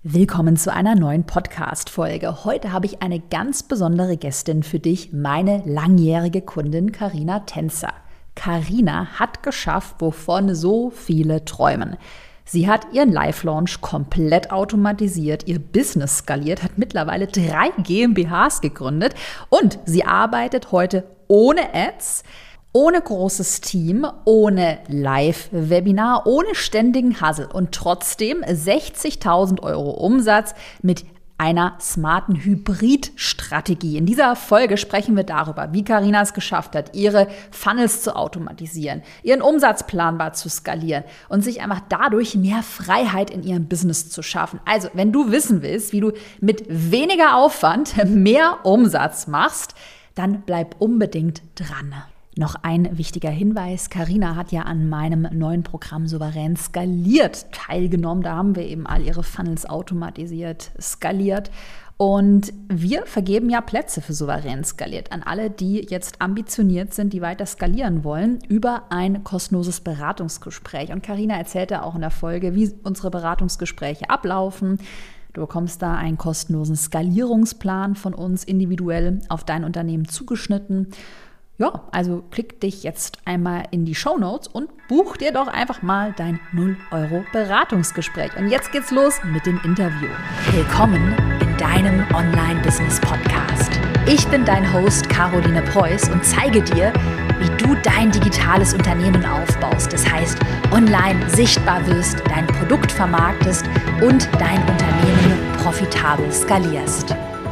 Willkommen zu einer neuen Podcast-Folge. Heute habe ich eine ganz besondere Gästin für dich, meine langjährige Kundin Carina Tänzer. Carina hat geschafft, wovon so viele träumen. Sie hat ihren Live-Launch komplett automatisiert, ihr Business skaliert, hat mittlerweile 3 GmbHs gegründet und sie arbeitet heute ohne Ads, ohne großes Team, ohne Live-Webinar, ohne ständigen Hustle und trotzdem 60.000 Euro Umsatz mit einer smarten Hybrid-Strategie. In dieser Folge sprechen wir darüber, wie Carina es geschafft hat, ihre Funnels zu automatisieren, ihren Umsatz planbar zu skalieren und sich einfach dadurch mehr Freiheit in ihrem Business zu schaffen. Also, wenn du wissen willst, wie du mit weniger Aufwand mehr Umsatz machst, dann bleib unbedingt dran. Noch ein wichtiger Hinweis, Carina hat ja an meinem neuen Programm Souverän skaliert teilgenommen. Da haben wir eben all ihre Funnels automatisiert, skaliert. Und wir vergeben ja Plätze für Souverän skaliert an alle, die jetzt ambitioniert sind, die weiter skalieren wollen, über ein kostenloses Beratungsgespräch. Und Carina erzählte auch in der Folge, wie unsere Beratungsgespräche ablaufen. Du bekommst da einen kostenlosen Skalierungsplan von uns individuell auf dein Unternehmen zugeschnitten. Ja, also klick dich jetzt einmal in die Shownotes und buch dir doch einfach mal dein 0€ Beratungsgespräch. Und jetzt geht's los mit dem Interview. Willkommen in deinem Online-Business-Podcast. Ich bin dein Host Caroline Preuß und zeige dir, wie du dein digitales Unternehmen aufbaust. Das heißt, online sichtbar wirst, dein Produkt vermarktest und dein Unternehmen profitabel skalierst.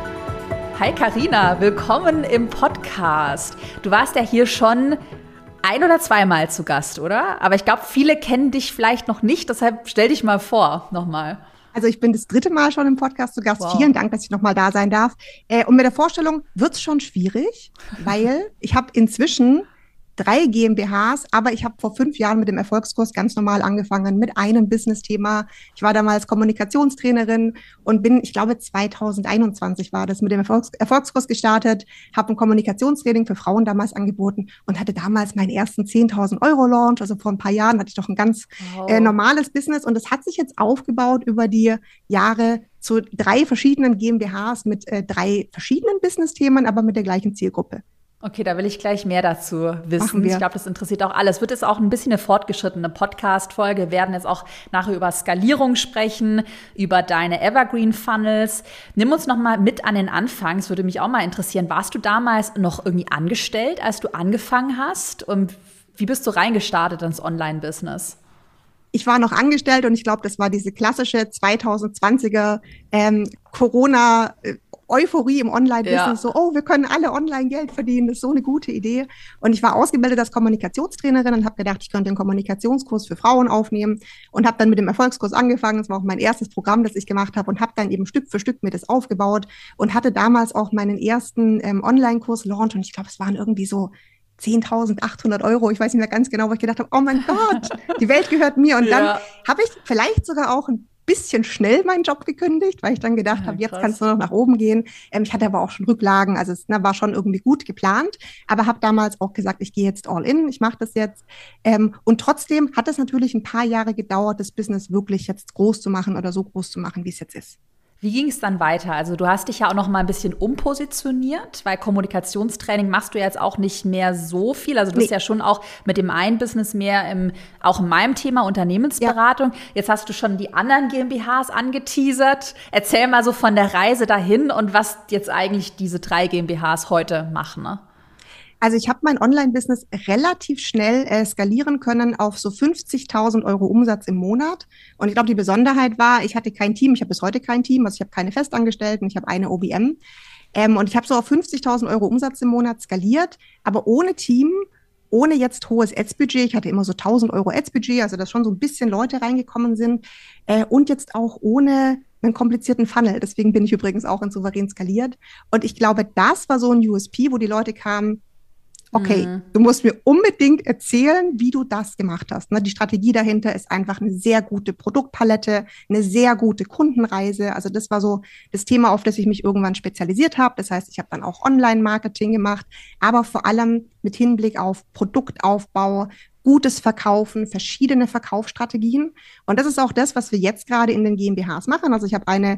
Hi Carina, willkommen im Podcast. Du warst ja hier schon 1- oder 2-mal zu Gast, oder? Aber ich glaube, viele kennen dich vielleicht noch nicht, deshalb stell dich mal vor, nochmal. Also ich bin das 3. Mal schon im Podcast zu Gast. Wow. Vielen Dank, dass ich nochmal da sein darf. Und mit der Vorstellung wird's schon schwierig, weil ich habe inzwischen 3 GmbHs, aber ich habe vor 5 Jahren mit dem Erfolgskurs ganz normal angefangen, mit einem Business-Thema. Ich war damals Kommunikationstrainerin und bin, ich glaube 2021 war das, mit dem Erfolgskurs gestartet, habe ein Kommunikationstraining für Frauen damals angeboten und hatte damals meinen ersten 10.000 Euro Launch. Also vor ein paar Jahren hatte ich doch ein ganz normales Business und das hat sich jetzt aufgebaut über die Jahre zu 3 verschiedenen GmbHs mit 3 verschiedenen Business-Themen, aber mit der gleichen Zielgruppe. Okay, da will ich gleich mehr dazu wissen. Ich glaube, das interessiert auch alles. Wird jetzt auch ein bisschen eine fortgeschrittene Podcast-Folge. Wir werden jetzt auch nachher über Skalierung sprechen, über deine Evergreen-Funnels. Nimm uns noch mal mit an den Anfang. Es würde mich auch mal interessieren. Warst du damals noch irgendwie angestellt, als du angefangen hast? Und wie bist du reingestartet ins Online-Business? Ich war noch angestellt und ich glaube, das war diese klassische 2020er Corona- Euphorie im Online-Business, so, oh, wir können alle online Geld verdienen, das ist so eine gute Idee. Und ich war ausgebildet als Kommunikationstrainerin und habe gedacht, ich könnte einen Kommunikationskurs für Frauen aufnehmen und habe dann mit dem Erfolgskurs angefangen. Das war auch mein erstes Programm, das ich gemacht habe und habe dann eben Stück für Stück mir das aufgebaut und hatte damals auch meinen ersten Online-Kurs-Launch und ich glaube, es waren irgendwie so 10.800 Euro. Ich weiß nicht mehr ganz genau, wo ich gedacht habe, oh mein Gott, die Welt gehört mir. Und dann habe ich vielleicht sogar auch ein bisschen schnell meinen Job gekündigt, weil ich dann gedacht habe, jetzt kann es nur noch nach oben gehen. Ich hatte aber auch schon Rücklagen, also es war schon irgendwie gut geplant, aber habe damals auch gesagt, ich gehe jetzt all in, ich mache das jetzt. Und trotzdem hat es natürlich ein paar Jahre gedauert, das Business wirklich jetzt groß zu machen oder so groß zu machen, wie es jetzt ist. Wie ging es dann weiter? Also du hast dich ja auch noch mal ein bisschen umpositioniert, weil Kommunikationstraining machst du jetzt auch nicht mehr so viel. Also du bist ja schon auch mit dem einen Business mehr auch in meinem Thema Unternehmensberatung. Ja. Jetzt hast du schon die anderen GmbHs angeteasert. Erzähl mal so von der Reise dahin und was jetzt eigentlich diese 3 GmbHs heute machen, ne? Also ich habe mein Online-Business relativ schnell skalieren können auf so 50.000 Euro Umsatz im Monat. Und ich glaube, die Besonderheit war, ich hatte kein Team, ich habe bis heute kein Team, also ich habe keine Festangestellten, ich habe eine OBM. Und ich habe so auf 50.000 Euro Umsatz im Monat skaliert, aber ohne Team, ohne jetzt hohes Ads-Budget. Ich hatte immer so 1.000 Euro Ads-Budget, also dass schon so ein bisschen Leute reingekommen sind. Und jetzt auch ohne einen komplizierten Funnel. Deswegen bin ich übrigens auch in Souverän skaliert. Und ich glaube, das war so ein USP, wo die Leute kamen, okay, du musst mir unbedingt erzählen, wie du das gemacht hast. Die Strategie dahinter ist einfach eine sehr gute Produktpalette, eine sehr gute Kundenreise. Also das war so das Thema, auf das ich mich irgendwann spezialisiert habe. Das heißt, ich habe dann auch Online-Marketing gemacht, aber vor allem mit Hinblick auf Produktaufbau, gutes Verkaufen, verschiedene Verkaufsstrategien. Und das ist auch das, was wir jetzt gerade in den GmbHs machen. Also ich habe eine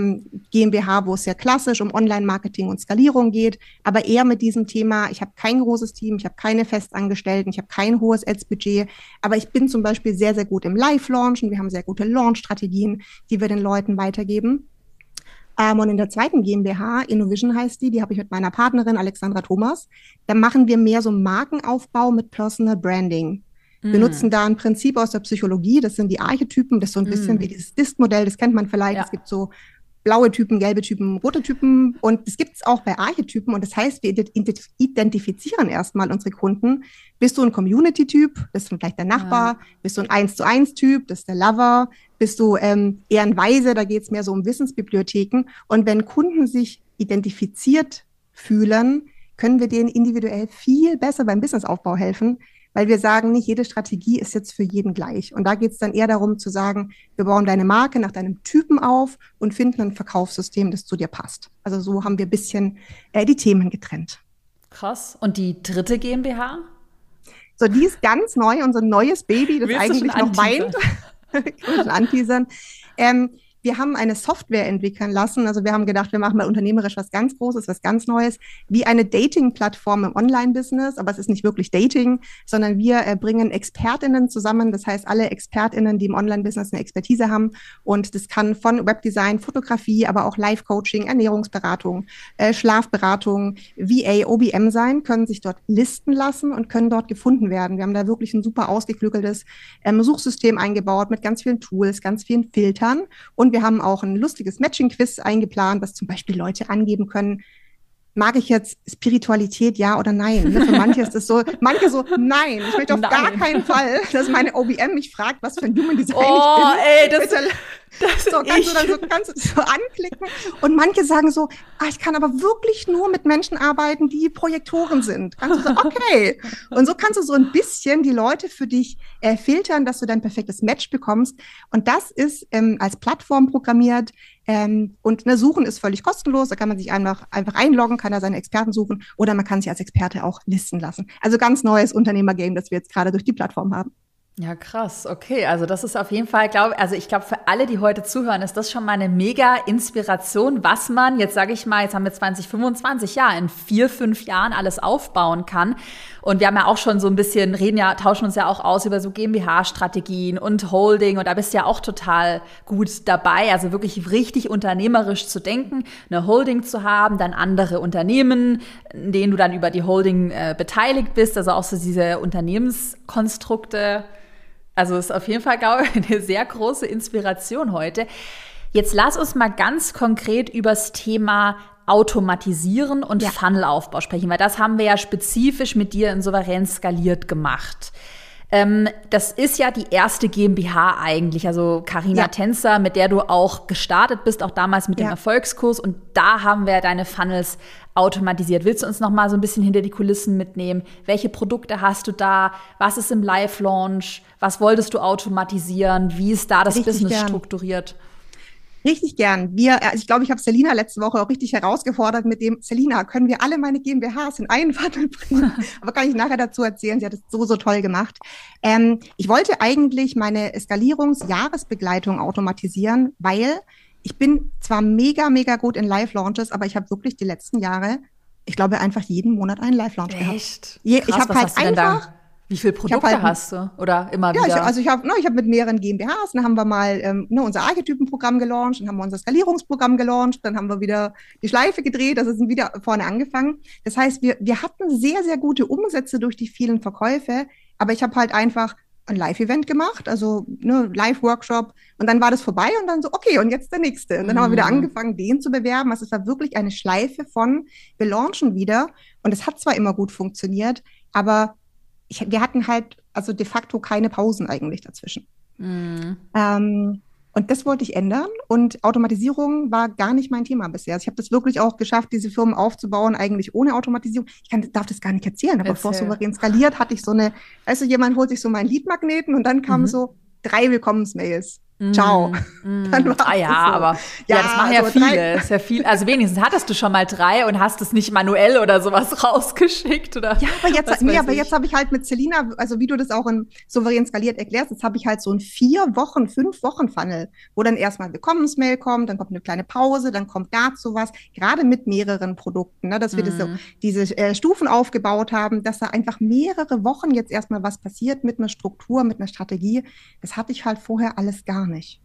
GmbH, wo es sehr klassisch um Online-Marketing und Skalierung geht, aber eher mit diesem Thema, ich habe kein großes Team, ich habe keine Festangestellten, ich habe kein hohes Ads-Budget, aber ich bin zum Beispiel sehr, sehr gut im Live-Launchen. Wir haben sehr gute Launch-Strategien, die wir den Leuten weitergeben. Und in der zweiten GmbH, Innovision heißt die habe ich mit meiner Partnerin Alexandra Thomas. Da machen wir mehr so Markenaufbau mit Personal Branding. Wir nutzen da ein Prinzip aus der Psychologie, das sind die Archetypen, das ist so ein bisschen wie dieses DISC-Modell, das kennt man vielleicht. Ja. Es gibt so blaue Typen, gelbe Typen, rote Typen und das gibt es auch bei Archetypen und das heißt, wir identifizieren erstmal unsere Kunden. Bist du ein Community-Typ, das ist vielleicht der Nachbar, bist du ein 1:1-Typ, das ist der Lover, bist du eher ein Weise, da geht es mehr so um Wissensbibliotheken und wenn Kunden sich identifiziert fühlen, können wir denen individuell viel besser beim Businessaufbau helfen, weil wir sagen, nicht jede Strategie ist jetzt für jeden gleich. Und da geht es dann eher darum zu sagen, wir bauen deine Marke nach deinem Typen auf und finden ein Verkaufssystem, das zu dir passt. Also so haben wir ein bisschen die Themen getrennt. Krass. Und die dritte GmbH? So, die ist ganz neu, unser neues Baby, das eigentlich noch weint. Ich will schon anteasern. Wir haben eine Software entwickeln lassen. Also wir haben gedacht, wir machen mal unternehmerisch was ganz Großes, was ganz Neues, wie eine Dating-Plattform im Online-Business. Aber es ist nicht wirklich Dating, sondern wir bringen ExpertInnen zusammen. Das heißt, alle ExpertInnen, die im Online-Business eine Expertise haben. Und das kann von Webdesign, Fotografie, aber auch Live-Coaching, Ernährungsberatung, Schlafberatung, VA, OBM sein, können sich dort listen lassen und können dort gefunden werden. Wir haben da wirklich ein super ausgeklügeltes Suchsystem eingebaut mit ganz vielen Tools, ganz vielen Filtern. Und wir haben auch ein lustiges Matching-Quiz eingeplant, dass zum Beispiel Leute angeben können, mag ich jetzt Spiritualität, ja oder nein? Für manche ist das so, manche so, nein, ich möchte auf gar keinen Fall, dass meine OBM mich fragt, was für ein Human Design ich bin. Das so, kannst du so anklicken. Und manche sagen so, ich kann aber wirklich nur mit Menschen arbeiten, die Projektoren sind. Kannst du sagen, okay. Und so kannst du so ein bisschen die Leute für dich filtern, dass du dein perfektes Match bekommst. Und das ist als Plattform programmiert. Und Suchen ist völlig kostenlos. Da kann man sich einfach einloggen, kann da seine Experten suchen. Oder man kann sich als Experte auch listen lassen. Also ganz neues Unternehmergame, das wir jetzt gerade durch die Plattform haben. Ja, krass. Okay, also das ist auf jeden Fall, ich glaube, für alle, die heute zuhören, ist das schon mal eine mega Inspiration, was man, jetzt sage ich mal, jetzt haben wir 2025, in 4-5 Jahren alles aufbauen kann. Und wir haben ja auch schon so ein bisschen, tauschen uns ja auch aus über so GmbH-Strategien und Holding. Und da bist du ja auch total gut dabei, also wirklich richtig unternehmerisch zu denken, eine Holding zu haben, dann andere Unternehmen, in denen du dann über die Holding beteiligt bist, also auch so diese Unternehmenskonstrukte. Also ist auf jeden Fall, glaube ich, eine sehr große Inspiration heute. Jetzt lass uns mal ganz konkret übers Thema Automatisieren und Funnelaufbau sprechen, weil das haben wir ja spezifisch mit dir in Souverän skaliert gemacht. Das ist ja die erste GmbH eigentlich, also Carina Tänzer, mit der du auch gestartet bist, auch damals mit dem Erfolgskurs. Und da haben wir deine Funnels automatisiert. Willst du uns noch mal so ein bisschen hinter die Kulissen mitnehmen? Welche Produkte hast du da? Was ist im Live-Launch? Was wolltest du automatisieren? Wie ist da das Business strukturiert? Richtig gern. Ich glaube, ich habe Selina letzte Woche auch richtig herausgefordert mit dem, Selina, können wir alle meine GmbHs in einen Funnel bringen? Aber kann ich nachher dazu erzählen, sie hat es so toll gemacht. Ich wollte eigentlich meine Skalierungsjahresbegleitung automatisieren, weil ich bin zwar mega, mega gut in Live-Launches, aber ich habe wirklich die letzten Jahre, ich glaube, einfach jeden Monat einen Live-Launch gehabt. Echt? Ich habe halt einfach... Wie viele Produkte hast du? Oder immer wieder? Ich habe mit mehreren GmbHs, dann haben wir mal unser Archetypenprogramm gelauncht, dann haben wir unser Skalierungsprogramm gelauncht, dann haben wir wieder die Schleife gedreht, also sind wieder vorne angefangen. Das heißt, wir hatten sehr, sehr gute Umsätze durch die vielen Verkäufe, aber ich habe halt einfach ein Live-Event gemacht, also Live-Workshop und dann war das vorbei und dann so, okay, und jetzt der nächste. Und dann haben wir wieder angefangen, den zu bewerben. Also es war wirklich eine Schleife von, wir launchen wieder und es hat zwar immer gut funktioniert, aber wir hatten halt also de facto keine Pausen eigentlich dazwischen. Und das wollte ich ändern und Automatisierung war gar nicht mein Thema bisher. Also ich habe das wirklich auch geschafft, diese Firmen aufzubauen, eigentlich ohne Automatisierung. Darf das gar nicht erzählen, aber bevor Souverän skaliert, hatte ich so jemand holt sich so meinen Lead-Magneten und dann kamen so 3 Willkommensmails. Ciao. Dann war ja, so. Aber ja, das machen ja also viele. Ist ja viel. Also wenigstens hattest du schon mal 3 und hast es nicht manuell oder sowas rausgeschickt, oder? Ja, aber jetzt habe ich halt mit Selina, also wie du das auch in Souverän skaliert erklärst, jetzt habe ich halt so ein 5-Wochen-Funnel, wo dann erstmal ein Willkommensmail kommt, dann kommt eine kleine Pause, dann kommt dazu was, gerade mit mehreren Produkten, ne, dass wir das so, diese Stufen aufgebaut haben, dass da einfach mehrere Wochen jetzt erstmal was passiert mit einer Struktur, mit einer Strategie. Das hatte ich halt vorher alles gar nicht.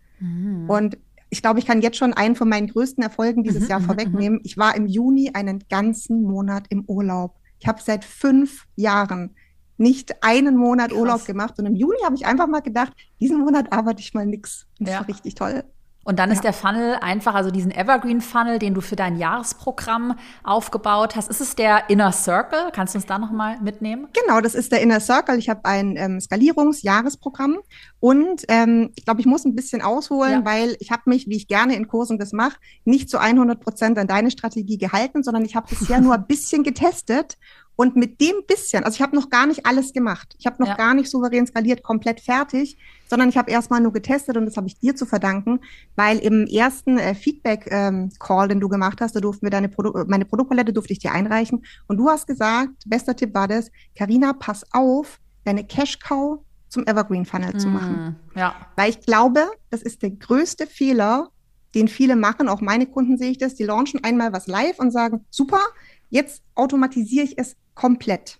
Und ich glaube, ich kann jetzt schon einen von meinen größten Erfolgen dieses Jahr vorwegnehmen. Ich war im Juni einen ganzen Monat im Urlaub. Ich habe seit 5 Jahren nicht einen Monat Urlaub gemacht. Und im Juni habe ich einfach mal gedacht, diesen Monat arbeite ich mal nix. Und das war richtig toll. Und dann ist der Funnel einfach, also diesen Evergreen-Funnel, den du für dein Jahresprogramm aufgebaut hast. Ist es der Inner Circle? Kannst du uns da nochmal mitnehmen? Genau, das ist der Inner Circle. Ich habe ein Skalierungs-Jahresprogramm. Und ich glaube, ich muss ein bisschen ausholen, weil ich habe mich, wie ich gerne in Kursen das mache, nicht zu 100% an deine Strategie gehalten, sondern ich habe bisher nur ein bisschen getestet. Und mit dem bisschen, also ich habe noch gar nicht alles gemacht. Ich habe noch gar nicht souverän skaliert, komplett fertig, sondern ich habe erstmal nur getestet und das habe ich dir zu verdanken, weil im ersten Feedback-Call, den du gemacht hast, da durften wir meine Produktpalette durfte ich dir einreichen und du hast gesagt, bester Tipp war das, Carina, pass auf, deine Cash-Cow zum Evergreen-Funnel zu machen. Ja. Weil ich glaube, das ist der größte Fehler, den viele machen, auch meine Kunden sehe ich das, die launchen einmal was live und sagen, super, jetzt automatisiere ich es komplett.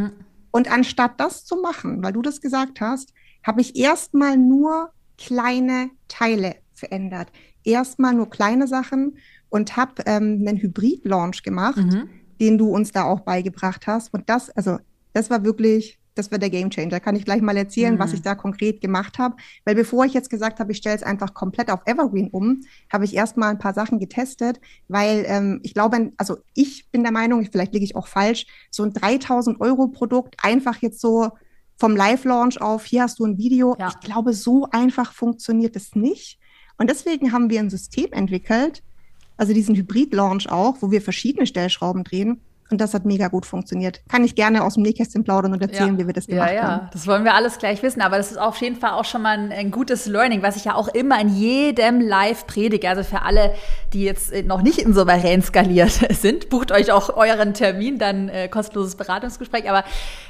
Und anstatt das zu machen, weil du das gesagt hast, habe ich erstmal nur kleine Teile verändert. Erstmal nur kleine Sachen und habe einen Hybrid-Launch gemacht, den du uns da auch beigebracht hast. Und das war wirklich, das war der Gamechanger. Kann ich gleich mal erzählen, was ich da konkret gemacht habe. Weil bevor ich jetzt gesagt habe, ich stelle es einfach komplett auf Evergreen um, habe ich erstmal ein paar Sachen getestet, weil ich glaube, also ich bin der Meinung, vielleicht liege ich auch falsch, so ein 3.000 € Produkt einfach jetzt so vom Live-Launch auf, hier hast du ein Video. Ja. Ich glaube, so einfach funktioniert es nicht. Und deswegen haben wir ein System entwickelt, also diesen Hybrid-Launch auch, wo wir verschiedene Stellschrauben drehen. Und das hat mega gut funktioniert. Kann ich gerne aus dem Nähkästchen plaudern und erzählen, wie wir das gemacht haben. Ja, das wollen wir alles gleich wissen. Aber das ist auf jeden Fall auch schon mal ein gutes Learning, was ich ja auch immer in jedem Live predige. Also für alle, die jetzt noch nicht in Souverän skaliert sind, bucht euch auch euren Termin, dann kostenloses Beratungsgespräch. Aber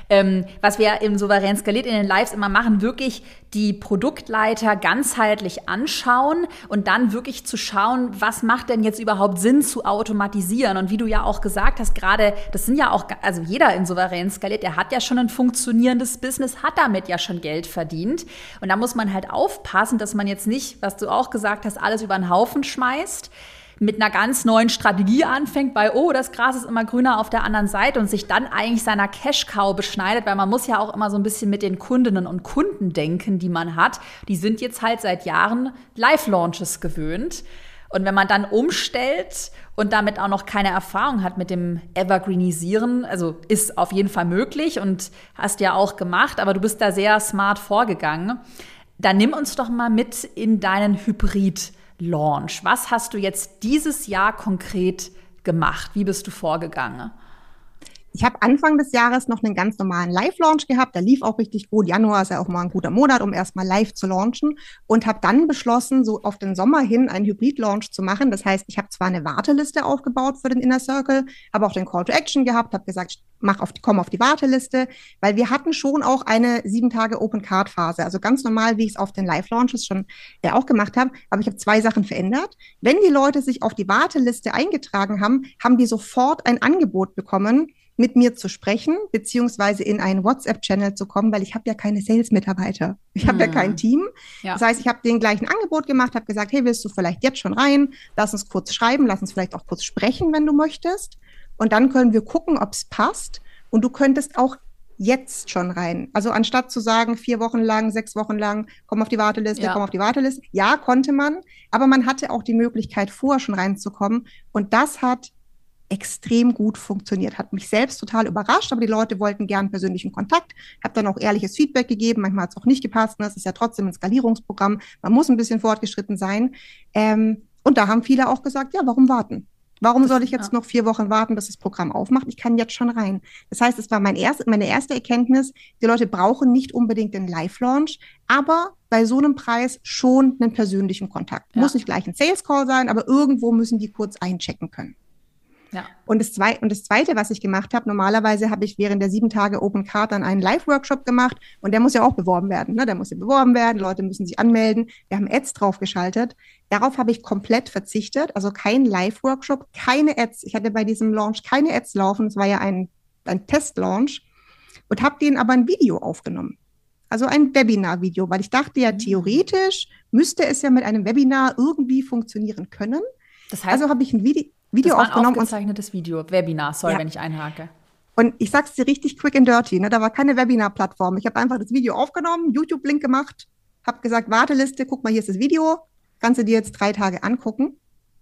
was wir im Souverän skaliert in den Lives immer machen, wirklich die Produktleiter ganzheitlich anschauen und dann wirklich zu schauen, was macht denn jetzt überhaupt Sinn zu automatisieren? Und wie du ja auch gesagt hast, gerade, das sind ja auch, also jeder in Souverän skaliert, der hat ja schon ein funktionierendes Business, hat damit ja schon Geld verdient. Und da muss man halt aufpassen, dass man jetzt nicht, was du auch gesagt hast, alles über den Haufen schmeißt, mit einer ganz neuen Strategie anfängt, bei, oh, das Gras ist immer grüner auf der anderen Seite und sich dann eigentlich seiner Cash-Cow beschneidet, weil man muss ja auch immer so ein bisschen mit den Kundinnen und Kunden denken, die man hat. Die sind jetzt halt seit Jahren Live-Launches gewöhnt. Und wenn man dann umstellt und damit auch noch keine Erfahrung hat mit dem Evergreenisieren, also ist auf jeden Fall möglich und hast ja auch gemacht, aber du bist da sehr smart vorgegangen, dann nimm uns doch mal mit in deinen Hybrid-Launch. Was hast du jetzt dieses Jahr konkret gemacht? Wie bist du vorgegangen? Ich habe Anfang des Jahres noch einen ganz normalen Live-Launch gehabt. Der lief auch richtig gut. Januar ist ja auch mal ein guter Monat, um erstmal live zu launchen. Und habe dann beschlossen, so auf den Sommer hin einen Hybrid-Launch zu machen. Das heißt, ich habe zwar eine Warteliste aufgebaut für den Inner Circle, habe auch den Call to Action gehabt, habe gesagt, komm auf die Warteliste, weil wir hatten schon auch eine 7-Tage-Open-Card-Phase. Also ganz normal, wie ich es auf den Live-Launches schon auch gemacht habe. Aber ich habe 2 Sachen verändert. Wenn die Leute sich auf die Warteliste eingetragen haben, haben die sofort ein Angebot bekommen, mit mir zu sprechen, beziehungsweise in einen WhatsApp-Channel zu kommen, weil ich habe ja keine Sales-Mitarbeiter. Ich habe ja kein Team. Ja. Das heißt, ich habe denen gleich ein Angebot gemacht, habe gesagt, hey, willst du vielleicht jetzt schon rein? Lass uns kurz schreiben, lass uns vielleicht auch kurz sprechen, wenn du möchtest. Und dann können wir gucken, ob es passt. Und du könntest auch jetzt schon rein. Also anstatt zu sagen, 4 Wochen lang, 6 Wochen lang, komm auf die Warteliste, komm auf die Warteliste. Ja, konnte man, aber man hatte auch die Möglichkeit, vorher schon reinzukommen. Und das hat extrem gut funktioniert. Hat mich selbst total überrascht, aber die Leute wollten gern persönlichen Kontakt. Habe dann auch ehrliches Feedback gegeben. Manchmal hat es auch nicht gepasst. Das ist ja trotzdem ein Skalierungsprogramm. Man muss ein bisschen fortgeschritten sein. Und da haben viele auch gesagt, ja, warum warten? Warum soll ich jetzt noch 4 Wochen warten, bis das Programm aufmacht? Ich kann jetzt schon rein. Das heißt, es war meine erste Erkenntnis, die Leute brauchen nicht unbedingt den Live-Launch, aber bei so einem Preis schon einen persönlichen Kontakt. Muss nicht gleich ein Sales-Call sein, aber irgendwo müssen die kurz einchecken können. Ja. Und das Zweite, was ich gemacht habe, normalerweise habe ich während der 7 Tage Open Card dann einen Live-Workshop gemacht und der muss ja auch beworben werden. Ne? Der muss ja beworben werden, Leute müssen sich anmelden. Wir haben Ads draufgeschaltet. Darauf habe ich komplett verzichtet, also kein Live-Workshop, keine Ads. Ich hatte bei diesem Launch keine Ads laufen, es war ja ein Test-Launch und habe denen aber ein Video aufgenommen. Also ein Webinar-Video, weil ich dachte ja, theoretisch müsste es ja mit einem Webinar irgendwie funktionieren können. Das heißt, also habe ich ein Video aufgenommen. Ein aufgezeichnetes Video, Webinar, wenn ich einhake. Und ich sag's dir richtig quick and dirty, ne? Da war keine Webinar-Plattform. Ich habe einfach das Video aufgenommen, YouTube-Link gemacht, habe gesagt, Warteliste, guck mal, hier ist das Video, kannst du dir jetzt 3 Tage angucken.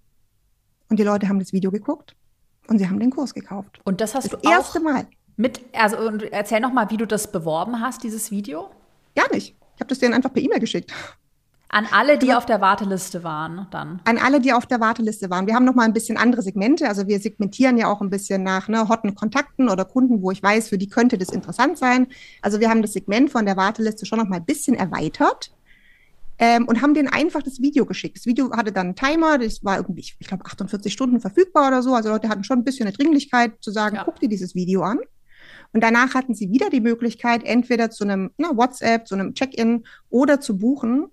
Und die Leute haben das Video geguckt und sie haben den Kurs gekauft. Und das hast du auch das erste Mal. Und erzähl noch mal, wie du das beworben hast, dieses Video. Gar nicht. Ich habe das denen einfach per E-Mail geschickt. An alle, die auf der Warteliste waren, dann? An alle, die auf der Warteliste waren. Wir haben noch mal ein bisschen andere Segmente. Also wir segmentieren ja auch ein bisschen nach hotten Kontakten oder Kunden, wo ich weiß, für die könnte das interessant sein. Also wir haben das Segment von der Warteliste schon noch mal ein bisschen erweitert und haben denen einfach das Video geschickt. Das Video hatte dann einen Timer, das war irgendwie, ich glaube, 48 Stunden verfügbar oder so. Also Leute hatten schon ein bisschen eine Dringlichkeit zu sagen, guck dir dieses Video an. Und danach hatten sie wieder die Möglichkeit, entweder zu einem WhatsApp, zu einem Check-in oder zu buchen.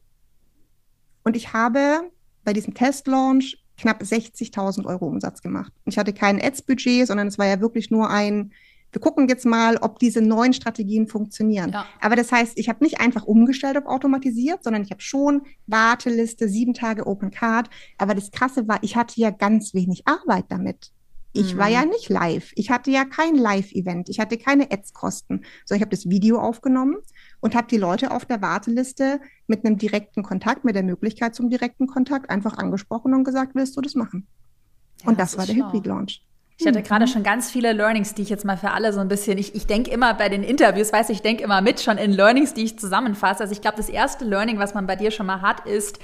Und ich habe bei diesem Testlaunch knapp 60.000 € Umsatz gemacht. Und ich hatte kein Ads-Budget, sondern es war ja wirklich nur wir gucken jetzt mal, ob diese neuen Strategien funktionieren. Ja. Aber das heißt, ich habe nicht einfach umgestellt auf automatisiert, sondern ich habe schon Warteliste, 7 Tage Open Card. Aber das Krasse war, ich hatte ja ganz wenig Arbeit damit. Ich war ja nicht live. Ich hatte ja kein Live-Event. Ich hatte keine Ads-Kosten. So, ich habe das Video aufgenommen und habe die Leute auf der Warteliste mit einem direkten Kontakt, mit der Möglichkeit zum direkten Kontakt einfach angesprochen und gesagt, willst du das machen? Ja, und das war der Hybrid-Launch. Ich hatte gerade schon ganz viele Learnings, die ich jetzt mal für alle so ein bisschen, ich denke immer bei den Interviews, ich denke immer mit schon in Learnings, die ich zusammenfasse. Also ich glaube, das erste Learning, was man bei dir schon mal hat, ist,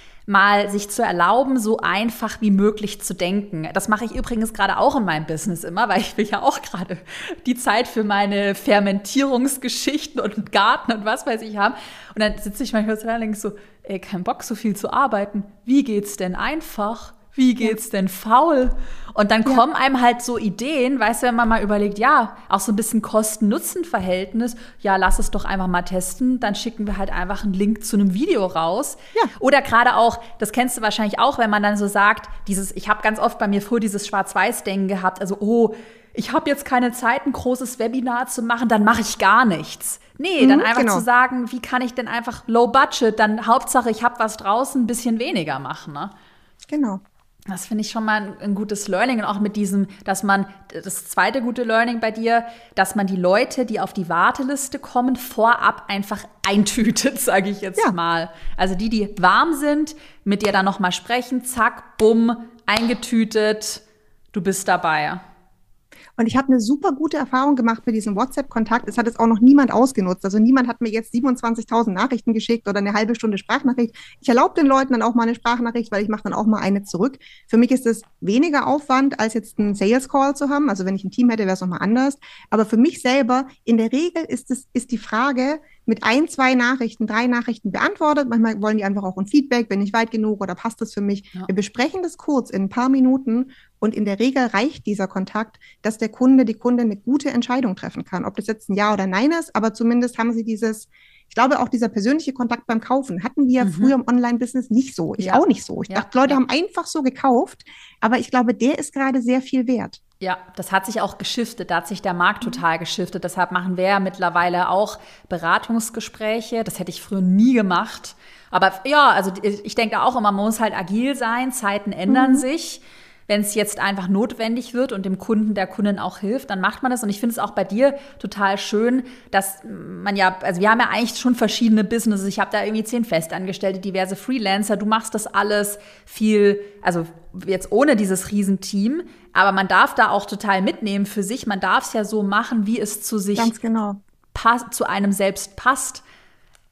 mal sich zu erlauben, so einfach wie möglich zu denken. Das mache ich übrigens gerade auch in meinem Business immer, weil ich will ja auch gerade die Zeit für meine Fermentierungsgeschichten und Garten und was weiß ich haben. Und dann sitze ich manchmal so da und denke so, kein Bock, so viel zu arbeiten. Wie geht's denn einfach? Wie geht's denn faul? Und dann kommen einem halt so Ideen, wenn man mal überlegt, auch so ein bisschen Kosten-Nutzen-Verhältnis, lass es doch einfach mal testen, dann schicken wir halt einfach einen Link zu einem Video raus. Ja. Oder gerade auch, das kennst du wahrscheinlich auch, wenn man dann so sagt, ich habe ganz oft bei mir früher dieses Schwarz-Weiß-Denken gehabt, also, ich habe jetzt keine Zeit, ein großes Webinar zu machen, dann mache ich gar nichts. Nee, dann einfach zu sagen, wie kann ich denn einfach low budget, dann Hauptsache, ich habe was draußen, ein bisschen weniger machen, ne? Genau. Das finde ich schon mal ein gutes Learning und auch mit diesem, dass man, das zweite gute Learning bei dir, dass man die Leute, die auf die Warteliste kommen, vorab einfach eintütet, sage ich jetzt mal. Also die warm sind, mit dir dann nochmal sprechen, zack, bumm, eingetütet, du bist dabei. Und ich habe eine super gute Erfahrung gemacht mit diesem WhatsApp-Kontakt. Es hat jetzt auch noch niemand ausgenutzt. Also niemand hat mir jetzt 27.000 Nachrichten geschickt oder eine halbe Stunde Sprachnachricht. Ich erlaube den Leuten dann auch mal eine Sprachnachricht, weil ich mache dann auch mal eine zurück. Für mich ist es weniger Aufwand, als jetzt einen Sales-Call zu haben. Also wenn ich ein Team hätte, wäre es nochmal anders. Aber für mich selber, in der Regel ist die Frage mit 1, 2 Nachrichten, 3 Nachrichten beantwortet. Manchmal wollen die einfach auch ein Feedback, bin ich weit genug oder passt das für mich? Ja. Wir besprechen das kurz in ein paar Minuten und in der Regel reicht dieser Kontakt, dass der Kunde, die Kundin eine gute Entscheidung treffen kann. Ob das jetzt ein Ja oder Nein ist, aber zumindest haben sie ich glaube auch dieser persönliche Kontakt beim Kaufen hatten wir früher im Online-Business nicht so. Ich auch nicht so. Ich dachte, Leute haben einfach so gekauft, aber ich glaube, der ist gerade sehr viel wert. Ja, das hat sich auch geschiftet, da hat sich der Markt total geschiftet. Deshalb machen wir ja mittlerweile auch Beratungsgespräche. Das hätte ich früher nie gemacht. Aber also ich denke auch immer, man muss halt agil sein, Zeiten ändern sich. Wenn es jetzt einfach notwendig wird und dem Kunden, der Kundin auch hilft, dann macht man das. Und ich finde es auch bei dir total schön, dass man also wir haben ja eigentlich schon verschiedene Businesses. Ich habe da irgendwie 10 Festangestellte, diverse Freelancer. Du machst das alles viel, also jetzt ohne dieses Riesenteam. Aber man darf da auch total mitnehmen für sich. Man darf es ja so machen, wie es zu sich ganz genau zu einem selbst passt.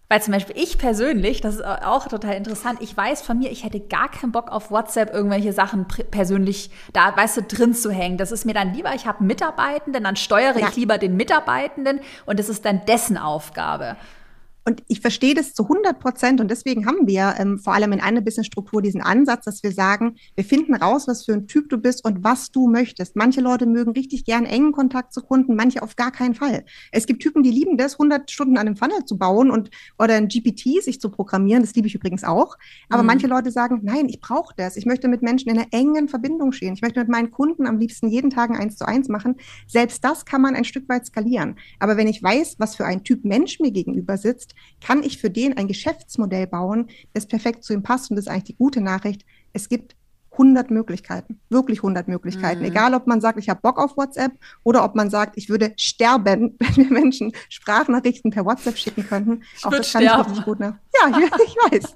Weil zum Beispiel ich persönlich, das ist auch total interessant, ich weiß von mir, ich hätte gar keinen Bock auf WhatsApp irgendwelche Sachen persönlich da, weißt du, drin zu hängen. Das ist mir dann lieber, ich habe einen Mitarbeitenden, dann steuere ich lieber den Mitarbeitenden und das ist dann dessen Aufgabe. Und ich verstehe das zu 100% und deswegen haben wir vor allem in einer Businessstruktur diesen Ansatz, dass wir sagen, wir finden raus, was für ein Typ du bist und was du möchtest. Manche Leute mögen richtig gern engen Kontakt zu Kunden, manche auf gar keinen Fall. Es gibt Typen, die lieben das, 100 Stunden an einem Funnel zu bauen oder ein GPT sich zu programmieren. Das liebe ich übrigens auch. Aber manche Leute sagen, nein, ich brauche das. Ich möchte mit Menschen in einer engen Verbindung stehen. Ich möchte mit meinen Kunden am liebsten jeden Tag ein 1:1 machen. Selbst das kann man ein Stück weit skalieren. Aber wenn ich weiß, was für ein Typ Mensch mir gegenüber sitzt, kann ich für den ein Geschäftsmodell bauen, das perfekt zu ihm passt. Und das ist eigentlich die gute Nachricht. Es gibt 100 Möglichkeiten, wirklich 100 Möglichkeiten. Egal, ob man sagt, ich habe Bock auf WhatsApp oder ob man sagt, ich würde sterben, wenn wir Menschen Sprachnachrichten per WhatsApp schicken könnten. Auch das kann ich richtig gut nach. Ja, ich weiß.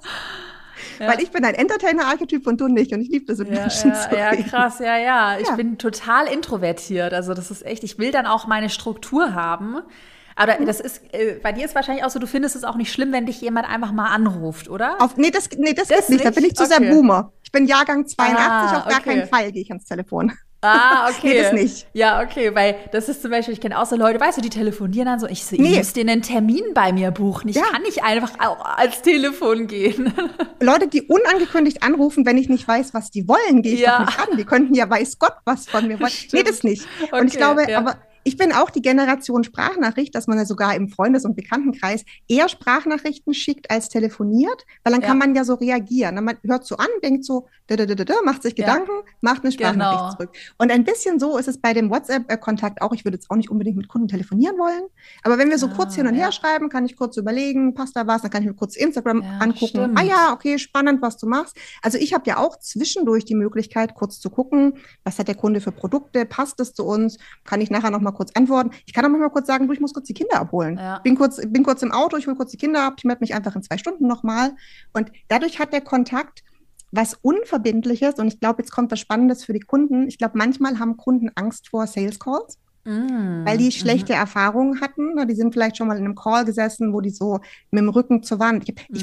Ja. Weil ich bin ein Entertainer-Archetyp und du nicht. Und ich liebe das mit Menschen zu reden. Ja, krass, ja. Ich bin total introvertiert. Also das ist echt, ich will dann auch meine Struktur haben. Aber das ist, bei dir ist wahrscheinlich auch so, du findest es auch nicht schlimm, wenn dich jemand einfach mal anruft, oder? Nee, das geht nicht. Da bin ich zu sehr Boomer. Ich bin Jahrgang 82, auf gar keinen Fall gehe ich ans Telefon. Okay. Nee, das nicht. Ja, okay, weil das ist zum Beispiel, ich kenne auch so Leute, weißt du, die telefonieren dann so, ich muss dir einen Termin bei mir buchen. Ich kann nicht einfach auch als Telefon gehen. Leute, die unangekündigt anrufen, wenn ich nicht weiß, was die wollen, gehe ich doch nicht ran. Die könnten ja weiß Gott was von mir wollen. Nee, das nicht. Und ich glaube, aber ich bin auch die Generation Sprachnachricht, dass man ja sogar im Freundes- und Bekanntenkreis eher Sprachnachrichten schickt als telefoniert, weil dann kann man ja so reagieren. Man hört so an, denkt so, macht sich Gedanken, macht eine Sprachnachricht zurück. Und ein bisschen so ist es bei dem WhatsApp-Kontakt auch. Ich würde jetzt auch nicht unbedingt mit Kunden telefonieren wollen, aber wenn wir so kurz hin und her schreiben, kann ich kurz überlegen, passt da was, dann kann ich mir kurz Instagram angucken. Stimmt. Okay, spannend, was du machst. Also ich habe ja auch zwischendurch die Möglichkeit, kurz zu gucken, was hat der Kunde für Produkte, passt es zu uns, kann ich nachher noch mal kurz antworten. Ich kann auch mal kurz sagen, ich muss kurz die Kinder abholen. Ja. Bin kurz im Auto, ich hole kurz die Kinder ab, ich melde mich einfach in 2 Stunden nochmal. Und dadurch hat der Kontakt was Unverbindliches. Und ich glaube, jetzt kommt was Spannendes für die Kunden. Ich glaube, manchmal haben Kunden Angst vor Sales Calls, weil die schlechte Erfahrungen hatten. Die sind vielleicht schon mal in einem Call gesessen, wo die so mit dem Rücken zur Wand. Ich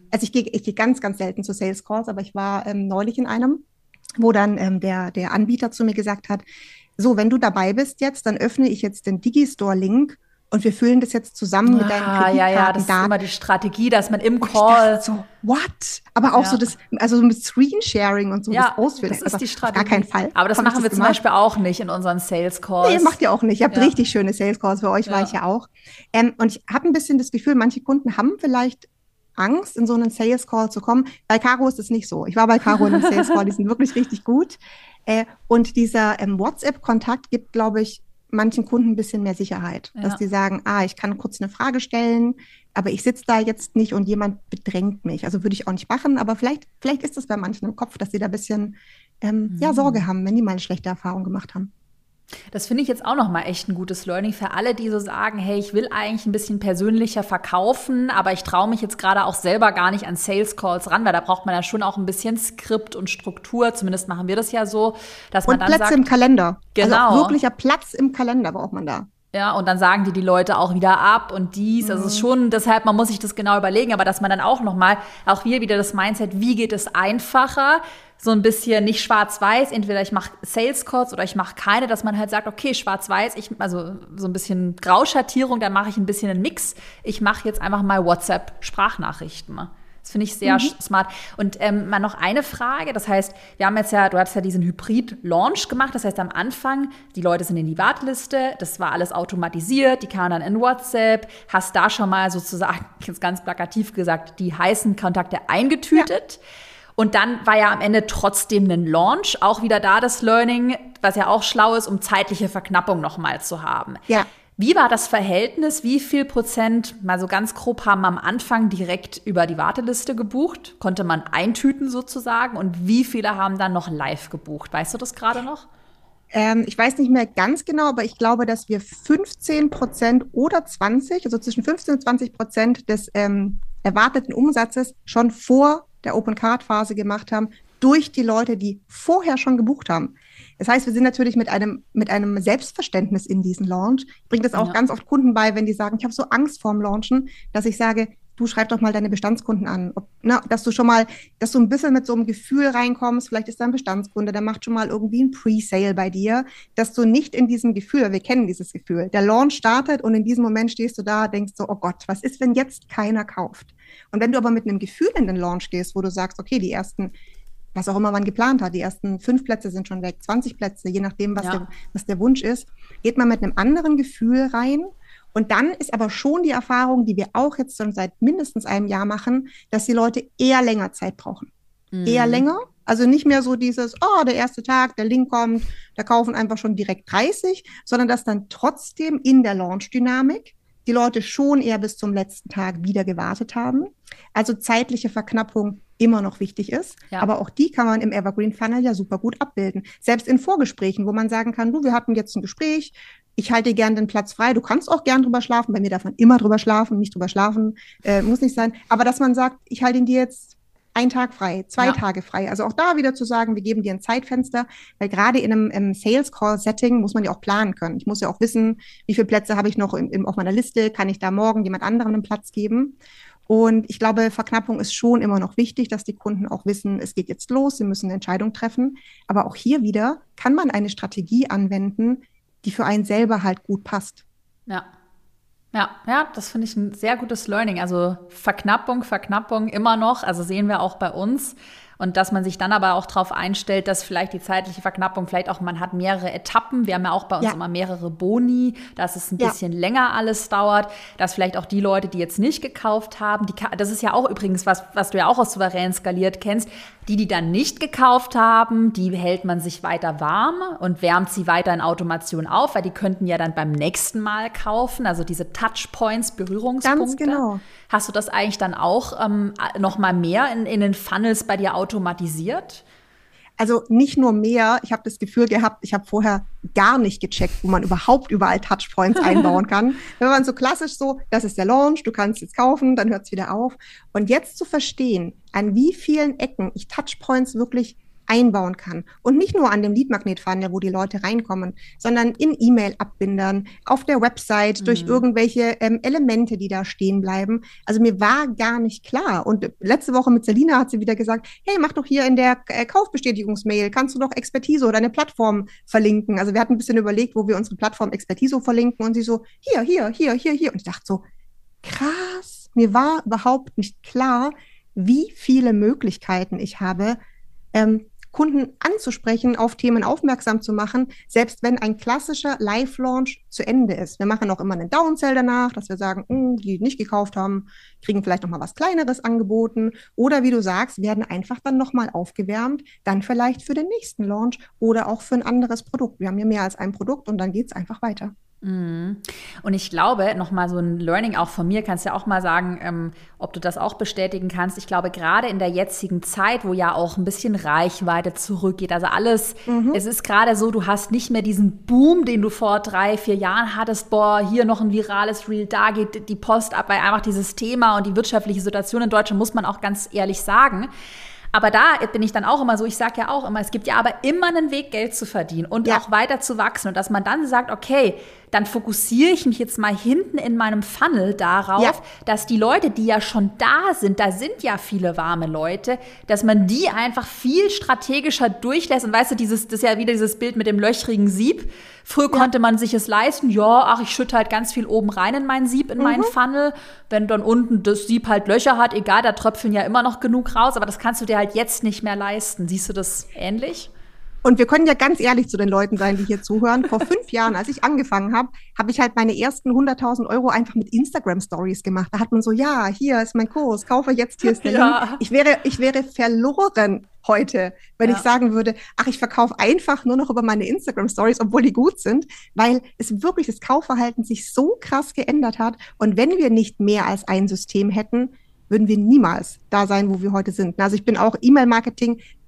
gehe ganz, ganz selten zu Sales Calls, aber ich war neulich in einem, wo dann der Anbieter zu mir gesagt hat, so, wenn du dabei bist jetzt, dann öffne ich jetzt den Digistore-Link und wir füllen das jetzt zusammen mit deinen Kreditkartendaten. Ja, das ist immer die Strategie, dass man im Call so, what? Aber auch so das, also mit Screensharing und so das Ausfüllen. Das ist die Strategie. Auf gar keinen Fall. Aber das machen wir zum Beispiel auch nicht in unseren Sales Calls. Nee, macht ihr auch nicht. Ihr habt richtig schöne Sales Calls, für euch war ich ja auch. Und ich habe ein bisschen das Gefühl, manche Kunden haben vielleicht Angst, in so einen Sales Call zu kommen. Bei Caro ist es nicht so. Ich war bei Caro in einem Sales Call, die sind wirklich richtig gut. Und dieser WhatsApp-Kontakt gibt, glaube ich, manchen Kunden ein bisschen mehr Sicherheit, dass die sagen, ich kann kurz eine Frage stellen, aber ich sitze da jetzt nicht und jemand bedrängt mich. Also würde ich auch nicht machen, aber vielleicht ist es bei manchen im Kopf, dass sie da ein bisschen Sorge haben, wenn die mal eine schlechte Erfahrung gemacht haben. Das finde ich jetzt auch nochmal echt ein gutes Learning für alle, die so sagen, hey, ich will eigentlich ein bisschen persönlicher verkaufen, aber ich traue mich jetzt gerade auch selber gar nicht an Sales Calls ran, weil da braucht man ja schon auch ein bisschen Skript und Struktur, zumindest machen wir das ja so, dass man dann Plätze sagt, im Kalender. Genau. Also wirklicher Platz im Kalender braucht man da. Ja, und dann sagen die Leute auch wieder ab und dies. Also es ist schon, deshalb, man muss sich das genau überlegen, aber dass man dann auch nochmal, auch hier wieder das Mindset, wie geht es einfacher, so ein bisschen nicht schwarz-weiß, entweder ich mache Sales Calls oder ich mache keine, dass man halt sagt, okay, schwarz-weiß, also so ein bisschen Grauschattierung, dann mache ich ein bisschen einen Mix. Ich mache jetzt einfach mal WhatsApp-Sprachnachrichten. Das finde ich sehr smart. Und mal noch eine Frage, das heißt, wir haben jetzt du hattest ja diesen Hybrid-Launch gemacht, das heißt am Anfang, die Leute sind in die Warteliste, das war alles automatisiert, die kamen dann in WhatsApp, hast da schon mal sozusagen, jetzt ganz plakativ gesagt, die heißen Kontakte eingetütet. Ja. Und dann war ja am Ende trotzdem ein Launch, auch wieder da das Learning, was ja auch schlau ist, um zeitliche Verknappung nochmal zu haben. Ja. Wie war das Verhältnis? Wie viel Prozent, mal so ganz grob, haben am Anfang direkt über die Warteliste gebucht? Konnte man eintüten sozusagen? Und wie viele haben dann noch live gebucht? Weißt du das gerade noch? Ich weiß nicht mehr ganz genau, aber ich glaube, dass wir 15% oder 20%, also zwischen 15% und 20% des erwarteten Umsatzes schon vor der Open-Card-Phase gemacht haben, durch die Leute, die vorher schon gebucht haben. Das heißt, wir sind natürlich mit einem Selbstverständnis in diesen Launch. Ich bringe das auch ganz oft Kunden bei, wenn die sagen, ich habe so Angst vorm Launchen, dass ich sage, du schreib doch mal deine Bestandskunden an. Dass du ein bisschen mit so einem Gefühl reinkommst, vielleicht ist da ein Bestandskunde, der macht schon mal irgendwie ein Pre-Sale bei dir, dass du nicht in diesem Gefühl, wir kennen dieses Gefühl, der Launch startet und in diesem Moment stehst du da, denkst so, oh Gott, was ist, wenn jetzt keiner kauft? Und wenn du aber mit einem Gefühl in den Launch gehst, wo du sagst, okay, die ersten, was auch immer man geplant hat, die ersten 5 Plätze sind schon weg, 20 Plätze, je nachdem, was der Wunsch ist, geht man mit einem anderen Gefühl rein. Und dann ist aber schon die Erfahrung, die wir auch jetzt schon seit mindestens einem Jahr machen, dass die Leute eher länger Zeit brauchen. Eher länger. Also nicht mehr so dieses, oh, der erste Tag, der Link kommt, da kaufen einfach schon direkt 30, sondern dass dann trotzdem in der Launch-Dynamik die Leute schon eher bis zum letzten Tag wieder gewartet haben. Also zeitliche Verknappung immer noch wichtig ist. Ja. Aber auch die kann man im Evergreen Funnel ja super gut abbilden. Selbst in Vorgesprächen, wo man sagen kann, du, wir hatten jetzt ein Gespräch, ich halte dir gern den Platz frei, du kannst auch gern drüber schlafen, bei mir darf man immer drüber schlafen, nicht drüber schlafen, muss nicht sein. Aber dass man sagt, ich halte ihn dir jetzt 1 Tag frei, 2 Tage frei. Also auch da wieder zu sagen, wir geben dir ein Zeitfenster, weil gerade in einem Sales-Call-Setting muss man ja auch planen können. Ich muss ja auch wissen, wie viele Plätze habe ich noch auf meiner Liste, kann ich da morgen jemand anderem einen Platz geben? Und ich glaube, Verknappung ist schon immer noch wichtig, dass die Kunden auch wissen, es geht jetzt los, sie müssen eine Entscheidung treffen. Aber auch hier wieder kann man eine Strategie anwenden, die für einen selber halt gut passt. Ja, das finde ich ein sehr gutes Learning. Also Verknappung immer noch, also sehen wir auch bei uns. Und dass man sich dann aber auch darauf einstellt, dass vielleicht die zeitliche Verknappung, vielleicht auch, man hat mehrere Etappen. Wir haben ja auch bei uns immer mehrere Boni, dass es ein bisschen länger alles dauert, dass vielleicht auch die Leute, die jetzt nicht gekauft haben, das ist ja auch übrigens was du ja auch aus Souverän skaliert kennst, die dann nicht gekauft haben, die hält man sich weiter warm und wärmt sie weiter in Automation auf, weil die könnten ja dann beim nächsten Mal kaufen, also diese Touchpoints, Berührungspunkte. Ganz genau. Hast du das eigentlich dann auch noch mal mehr in den Funnels bei dir automatisiert? Also nicht nur mehr, ich habe das Gefühl gehabt, ich habe vorher gar nicht gecheckt, wo man überhaupt überall Touchpoints einbauen kann. Wenn man so klassisch so, das ist der Launch, du kannst jetzt kaufen, dann hört es wieder auf. Und jetzt zu verstehen, an wie vielen Ecken ich Touchpoints wirklich einbauen kann. Und nicht nur an dem Lead-Magnet-Funnel, wo die Leute reinkommen, sondern in E-Mail-Abbindern, auf der Website, durch irgendwelche Elemente, die da stehen bleiben. Also mir war gar nicht klar. Und letzte Woche mit Selina hat sie wieder gesagt, hey, mach doch hier in der Kaufbestätigungsmail, kannst du doch Expertiso oder eine Plattform verlinken. Also wir hatten ein bisschen überlegt, wo wir unsere Plattform Expertiso verlinken und sie so, hier. Und ich dachte so, krass, mir war überhaupt nicht klar, wie viele Möglichkeiten ich habe, Kunden anzusprechen, auf Themen aufmerksam zu machen, selbst wenn ein klassischer Live-Launch zu Ende ist. Wir machen auch immer einen Downsell danach, dass wir sagen, die nicht gekauft haben, kriegen vielleicht noch mal was Kleineres angeboten oder wie du sagst, werden einfach dann noch mal aufgewärmt, dann vielleicht für den nächsten Launch oder auch für ein anderes Produkt. Wir haben ja mehr als ein Produkt und dann geht es einfach weiter. Und ich glaube, nochmal so ein Learning auch von mir, kannst ja auch mal sagen, ob du das auch bestätigen kannst. Ich glaube, gerade in der jetzigen Zeit, wo ja auch ein bisschen Reichweite zurückgeht, also alles, es ist gerade so, du hast nicht mehr diesen Boom, den du vor 3-4 Jahren hattest, hier noch ein virales Reel, da geht die Post ab, weil einfach dieses Thema und die wirtschaftliche Situation in Deutschland, muss man auch ganz ehrlich sagen. Aber da bin ich dann auch immer so, ich sage ja auch immer, es gibt ja aber immer einen Weg, Geld zu verdienen und auch weiter zu wachsen. Und dass man dann sagt, okay, dann fokussiere ich mich jetzt mal hinten in meinem Funnel darauf, dass die Leute, die ja schon da sind ja viele warme Leute, dass man die einfach viel strategischer durchlässt. Und weißt du, das ist ja wieder dieses Bild mit dem löchrigen Sieb. Früher konnte man sich es leisten, ich schütte halt ganz viel oben rein in mein Sieb, in meinen Funnel. Wenn dann unten das Sieb halt Löcher hat, egal, da tröpfeln ja immer noch genug raus, aber das kannst du dir halt jetzt nicht mehr leisten. Siehst du das ähnlich? Und wir können ja ganz ehrlich zu den Leuten sein, die hier zuhören. Vor 5 Jahren, als ich angefangen habe, habe ich halt meine ersten 100.000 € einfach mit Instagram-Stories gemacht. Da hat man so, hier ist mein Kurs, kaufe jetzt, hier ist der Link. Ich wäre verloren heute, wenn ich sagen würde, ich verkaufe einfach nur noch über meine Instagram-Stories, obwohl die gut sind, weil es wirklich das Kaufverhalten sich so krass geändert hat. Und wenn wir nicht mehr als ein System hätten, würden wir niemals da sein, wo wir heute sind. Also ich bin auch E-Mail-Marketing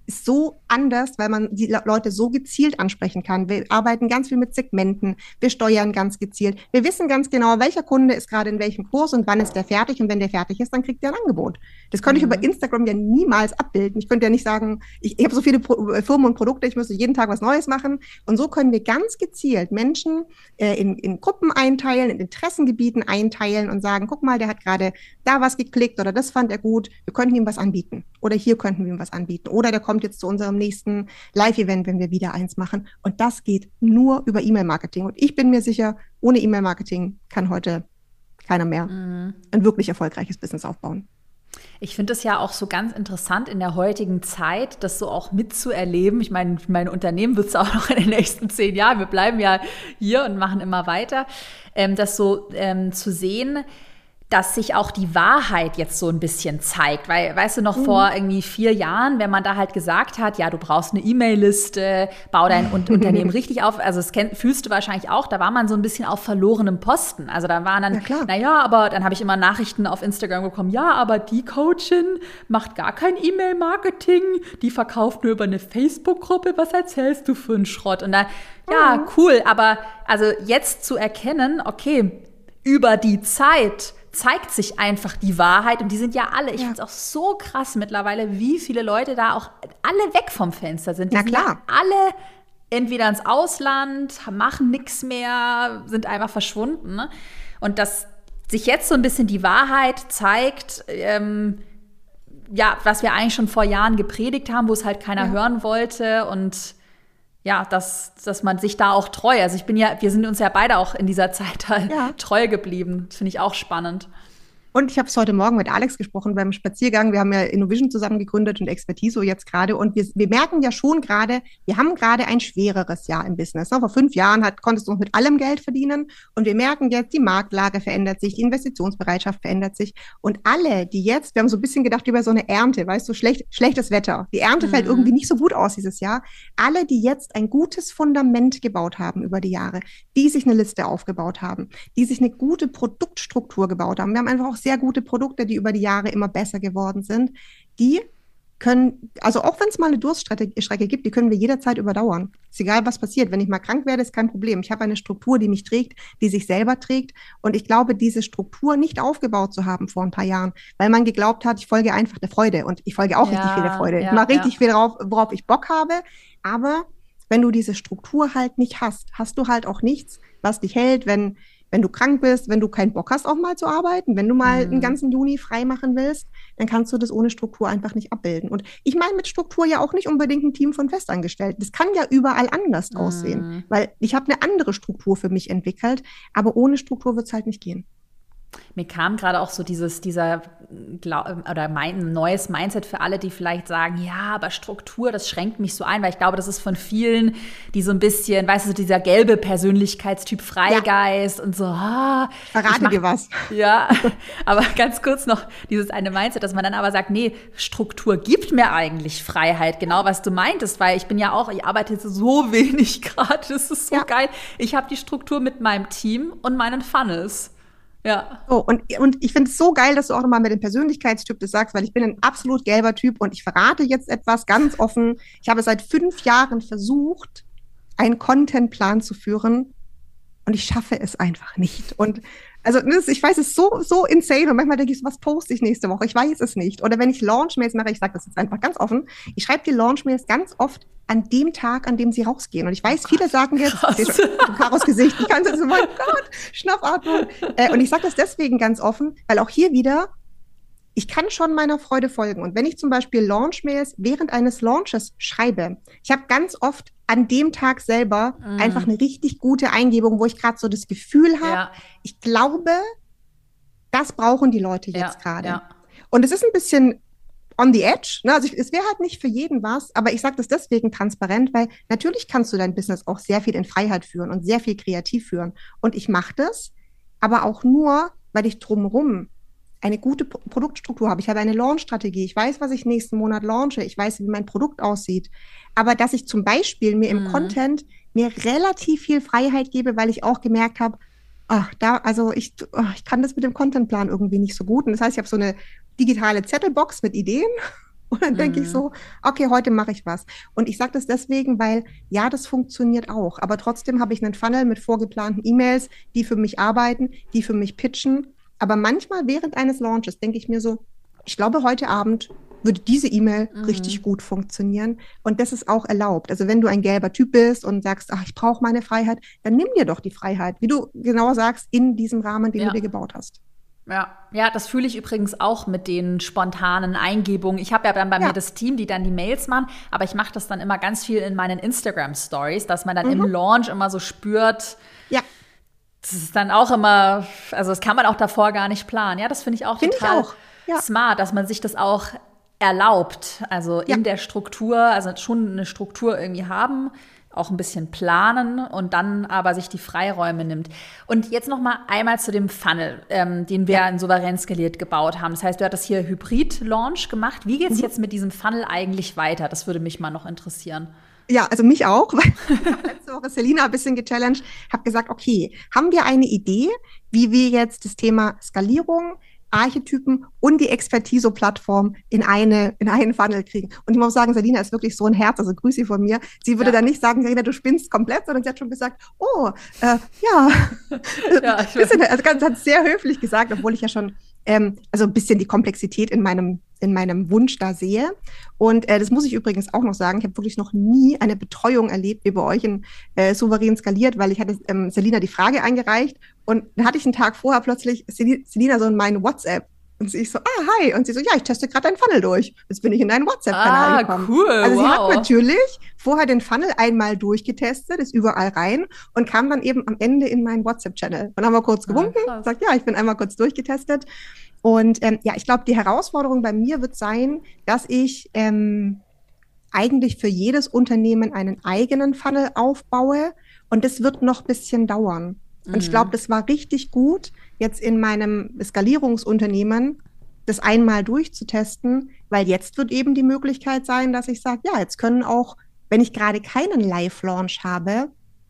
ist so anders, weil man die Leute so gezielt ansprechen kann. Wir arbeiten ganz viel mit Segmenten, wir steuern ganz gezielt. Wir wissen ganz genau, welcher Kunde ist gerade in welchem Kurs und wann ist der fertig. Und wenn der fertig ist, dann kriegt er ein Angebot. Das könnte ich über Instagram ja niemals abbilden. Ich könnte ja nicht sagen, ich habe so viele Firmen und Produkte, ich müsste jeden Tag was Neues machen. Und so können wir ganz gezielt Menschen in Gruppen einteilen, in Interessengebieten einteilen und sagen, guck mal, der hat gerade da was geklickt oder das fand er gut. Wir könnten ihm was anbieten. Oder hier könnten wir ihm was anbieten. Oder der kommt jetzt zu unserem nächsten Live-Event, wenn wir wieder eins machen. Und das geht nur über E-Mail-Marketing. Und ich bin mir sicher, ohne E-Mail-Marketing kann heute keiner mehr ein wirklich erfolgreiches Business aufbauen. Ich finde es ja auch so ganz interessant in der heutigen Zeit, das so auch mitzuerleben. Ich meine, mein Unternehmen wird es auch noch in den nächsten 10 Jahren. Wir bleiben ja hier und machen immer weiter. Das so zu sehen, dass sich auch die Wahrheit jetzt so ein bisschen zeigt. Weil, weißt du, noch vor irgendwie 4 Jahren, wenn man da halt gesagt hat, ja, du brauchst eine E-Mail-Liste, bau dein Unternehmen richtig auf, also das fühlst du wahrscheinlich auch, da war man so ein bisschen auf verlorenem Posten. Also da waren dann, aber dann habe ich immer Nachrichten auf Instagram bekommen, ja, aber die Coachin macht gar kein E-Mail-Marketing, die verkauft nur über eine Facebook-Gruppe, was erzählst du für einen Schrott? Und dann, ja, cool, aber also jetzt zu erkennen, okay, über die Zeit zeigt sich einfach die Wahrheit und die sind ja alle, ich finde es auch so krass mittlerweile, wie viele Leute da auch alle weg vom Fenster sind. Die sind ja alle entweder ins Ausland, machen nichts mehr, sind einfach verschwunden. Ne? Und dass sich jetzt so ein bisschen die Wahrheit zeigt, was wir eigentlich schon vor Jahren gepredigt haben, wo es halt keiner hören wollte und ja, dass man sich da auch treu, also wir sind uns ja beide auch in dieser Zeit halt treu geblieben. Das finde ich auch spannend. Und ich habe es heute Morgen mit Alex gesprochen beim Spaziergang. Wir haben ja Innovision zusammen gegründet und Expertiso jetzt gerade. Und wir merken ja schon gerade, wir haben gerade ein schwereres Jahr im Business. Vor 5 Jahren konntest du noch mit allem Geld verdienen. Und wir merken jetzt, die Marktlage verändert sich, die Investitionsbereitschaft verändert sich. Und alle, die jetzt, wir haben so ein bisschen gedacht über so eine Ernte, weißt du, schlechtes Wetter. Die Ernte fällt irgendwie nicht so gut aus dieses Jahr. Alle, die jetzt ein gutes Fundament gebaut haben über die Jahre, die sich eine Liste aufgebaut haben, die sich eine gute Produktstruktur gebaut haben. Wir haben einfach auch sehr gute Produkte, die über die Jahre immer besser geworden sind. Die können, also auch wenn es mal eine Durststrecke gibt, die können wir jederzeit überdauern. Ist egal, was passiert. Wenn ich mal krank werde, ist kein Problem. Ich habe eine Struktur, die mich trägt, die sich selber trägt. Und ich glaube, diese Struktur nicht aufgebaut zu haben vor ein paar Jahren, weil man geglaubt hat, ich folge einfach der Freude. Und ich folge auch richtig viel der Freude. Ich mache richtig viel drauf, worauf ich Bock habe. Aber wenn du diese Struktur halt nicht hast, hast du halt auch nichts, was dich hält, wenn du krank bist, wenn du keinen Bock hast, auch mal zu arbeiten, wenn du mal einen ganzen Juni frei machen willst, dann kannst du das ohne Struktur einfach nicht abbilden. Und ich meine mit Struktur ja auch nicht unbedingt ein Team von Festangestellten. Das kann ja überall anders aussehen, weil ich habe eine andere Struktur für mich entwickelt, aber ohne Struktur wird es halt nicht gehen. Mir kam gerade auch so mein neues Mindset für alle, die vielleicht sagen, ja, aber Struktur, das schränkt mich so ein, weil ich glaube, das ist von vielen, die so ein bisschen, weißt du, dieser gelbe Persönlichkeitstyp Freigeist und so, verrate dir was. Ja, aber ganz kurz noch dieses eine Mindset, dass man dann aber sagt, nee, Struktur gibt mir eigentlich Freiheit, genau was du meintest, weil ich arbeite jetzt so wenig gerade, das ist so geil. Ich habe die Struktur mit meinem Team und meinen Funnels. Ja. So, und ich finde es so geil, dass du auch nochmal mit dem Persönlichkeitstyp das sagst, weil ich bin ein absolut gelber Typ und ich verrate jetzt etwas ganz offen. Ich habe seit 5 Jahren versucht, einen Contentplan zu führen und ich schaffe es einfach nicht. Und also ich weiß, es ist so insane und manchmal denke ich, was poste ich nächste Woche? Ich weiß es nicht. Oder wenn ich Launchmails mache, ich sage das jetzt einfach ganz offen, ich schreibe die Launchmails ganz oft an dem Tag, an dem sie rausgehen. Und ich weiß, viele sagen jetzt, Karos Gesicht, ich kann es so, mein Gott, Schnappatmung. Und ich sage das deswegen ganz offen, weil auch hier wieder, ich kann schon meiner Freude folgen. Und wenn ich zum Beispiel Launchmails während eines Launches schreibe, ich habe ganz oft an dem Tag selber einfach eine richtig gute Eingebung, wo ich gerade so das Gefühl habe, ich glaube, das brauchen die Leute jetzt gerade. Ja. Und es ist ein bisschen on the edge, ne? Also es wäre halt nicht für jeden was, aber ich sage das deswegen transparent, weil natürlich kannst du dein Business auch sehr viel in Freiheit führen und sehr viel kreativ führen. Und ich mache das, aber auch nur, weil ich drumherum eine gute Produktstruktur habe. Ich habe eine Launch-Strategie. Ich weiß, was ich nächsten Monat launche. Ich weiß, wie mein Produkt aussieht. Aber dass ich zum Beispiel mir im Content mir relativ viel Freiheit gebe, weil ich auch gemerkt habe, ich kann das mit dem Contentplan irgendwie nicht so gut. Und das heißt, ich habe so eine digitale Zettelbox mit Ideen Und dann denke ich so, okay, heute mache ich was. Und ich sage das deswegen, weil ja, das funktioniert auch. Aber trotzdem habe ich einen Funnel mit vorgeplanten E-Mails, die für mich arbeiten, die für mich pitchen. Aber manchmal während eines Launches denke ich mir so, ich glaube, heute Abend würde diese E-Mail richtig gut funktionieren. Und das ist auch erlaubt. Also wenn du ein gelber Typ bist und sagst, ach, ich brauche meine Freiheit, dann nimm dir doch die Freiheit, wie du genau sagst, in diesem Rahmen, den du dir gebaut hast. Ja, das fühle ich übrigens auch mit den spontanen Eingebungen. Ich habe ja dann bei mir das Team, die dann die Mails machen, aber ich mache das dann immer ganz viel in meinen Instagram-Stories, dass man dann im Launch immer so spürt, das ist dann auch immer, also das kann man auch davor gar nicht planen. Ja, das finde ich auch total smart, dass man sich das auch erlaubt, also in der Struktur, also schon eine Struktur irgendwie haben, auch ein bisschen planen und dann aber sich die Freiräume nimmt. Und jetzt noch mal einmal zu dem Funnel, den wir in Souverän skaliert gebaut haben. Das heißt, du hattest hier Hybrid-Launch gemacht. Wie geht es jetzt mit diesem Funnel eigentlich weiter? Das würde mich mal noch interessieren. Ja, also mich auch, weil ich habe letzte Woche Selina ein bisschen gechallenged, habe gesagt, okay, haben wir eine Idee, wie wir jetzt das Thema Skalierung, Archetypen und die Expertiso-Plattform in einen Funnel kriegen. Und ich muss sagen, Selina ist wirklich so ein Herz, also grüß sie von mir. Sie würde dann nicht sagen, Carina, du spinnst komplett, sondern sie hat schon gesagt, also ganz hat sehr höflich gesagt, obwohl ich ja schon also ein bisschen die Komplexität in meinem Wunsch da sehe. Und das muss ich übrigens auch noch sagen, ich habe wirklich noch nie eine Betreuung erlebt wie bei euch in Souverän skaliert, weil ich hatte Selina die Frage eingereicht und dann hatte ich einen Tag vorher plötzlich Selina so in meinen WhatsApp. Und ich so, hi. Und sie so, ja, ich teste gerade deinen Funnel durch. Jetzt bin ich in deinen WhatsApp-Kanal gekommen. Cool, also sie hat natürlich vorher den Funnel einmal durchgetestet, ist überall rein und kam dann eben am Ende in meinen WhatsApp-Channel. Und haben wir kurz gewunken, sagt, ja, ich bin einmal kurz durchgetestet. Und ich glaube, die Herausforderung bei mir wird sein, dass ich eigentlich für jedes Unternehmen einen eigenen Funnel aufbaue. Und das wird noch ein bisschen dauern. Und ich glaube, das war richtig gut, jetzt in meinem Skalierungsunternehmen das einmal durchzutesten, weil jetzt wird eben die Möglichkeit sein, dass ich sage, ja, jetzt können auch, wenn ich gerade keinen Live-Launch habe,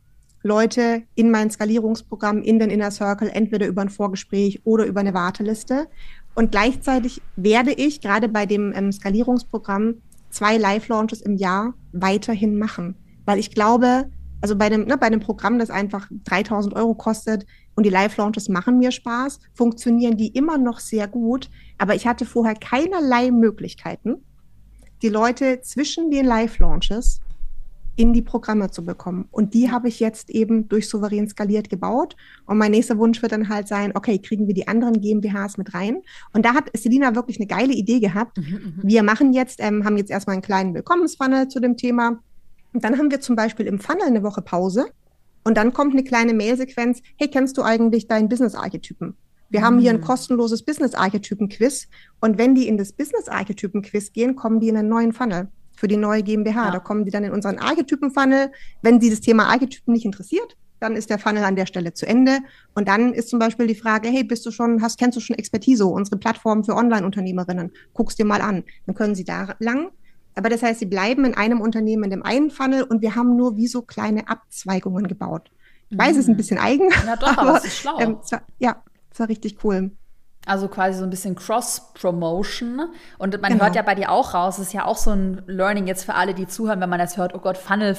Leute in mein Skalierungsprogramm, in den Inner Circle, entweder über ein Vorgespräch oder über eine Warteliste. Und gleichzeitig werde ich gerade bei dem Skalierungsprogramm 2 Live-Launches im Jahr weiterhin machen. Weil ich glaube, also bei einem Programm, das einfach 3.000 € kostet und die Live-Launches machen mir Spaß, funktionieren die immer noch sehr gut. Aber ich hatte vorher keinerlei Möglichkeiten, die Leute zwischen den Live-Launches in die Programme zu bekommen. Und die habe ich jetzt eben durch Souverän skaliert gebaut. Und mein nächster Wunsch wird dann halt sein, okay, kriegen wir die anderen GmbHs mit rein? Und da hat Selina wirklich eine geile Idee gehabt. Wir machen jetzt, haben jetzt erstmal einen kleinen Willkommensfunnel zu dem Thema. Und dann haben wir zum Beispiel im Funnel eine Woche Pause. Und dann kommt eine kleine Mailsequenz. Hey, kennst du eigentlich deinen Business-Archetypen? Wir haben hier ein kostenloses Business-Archetypen-Quiz. Und wenn die in das Business-Archetypen-Quiz gehen, kommen die in einen neuen Funnel für die neue GmbH. Da kommen die dann in unseren Archetypen-Funnel. Wenn sie das Thema Archetypen nicht interessiert, dann ist der Funnel an der Stelle zu Ende. Und dann ist zum Beispiel die Frage, hey, kennst du schon Expertiso, unsere Plattform für Online-Unternehmerinnen? Guck's dir mal an. Dann können sie da lang. Aber das heißt, sie bleiben in einem Unternehmen, in dem einen Funnel und wir haben nur wie so kleine Abzweigungen gebaut. Ich weiß, es ist ein bisschen eigen. Ja, doch, aber es ist schlau. Es war richtig cool. Also quasi so ein bisschen Cross-Promotion. Und man hört ja bei dir auch raus, es ist ja auch so ein Learning jetzt für alle, die zuhören, wenn man das hört, oh Gott, Funnel.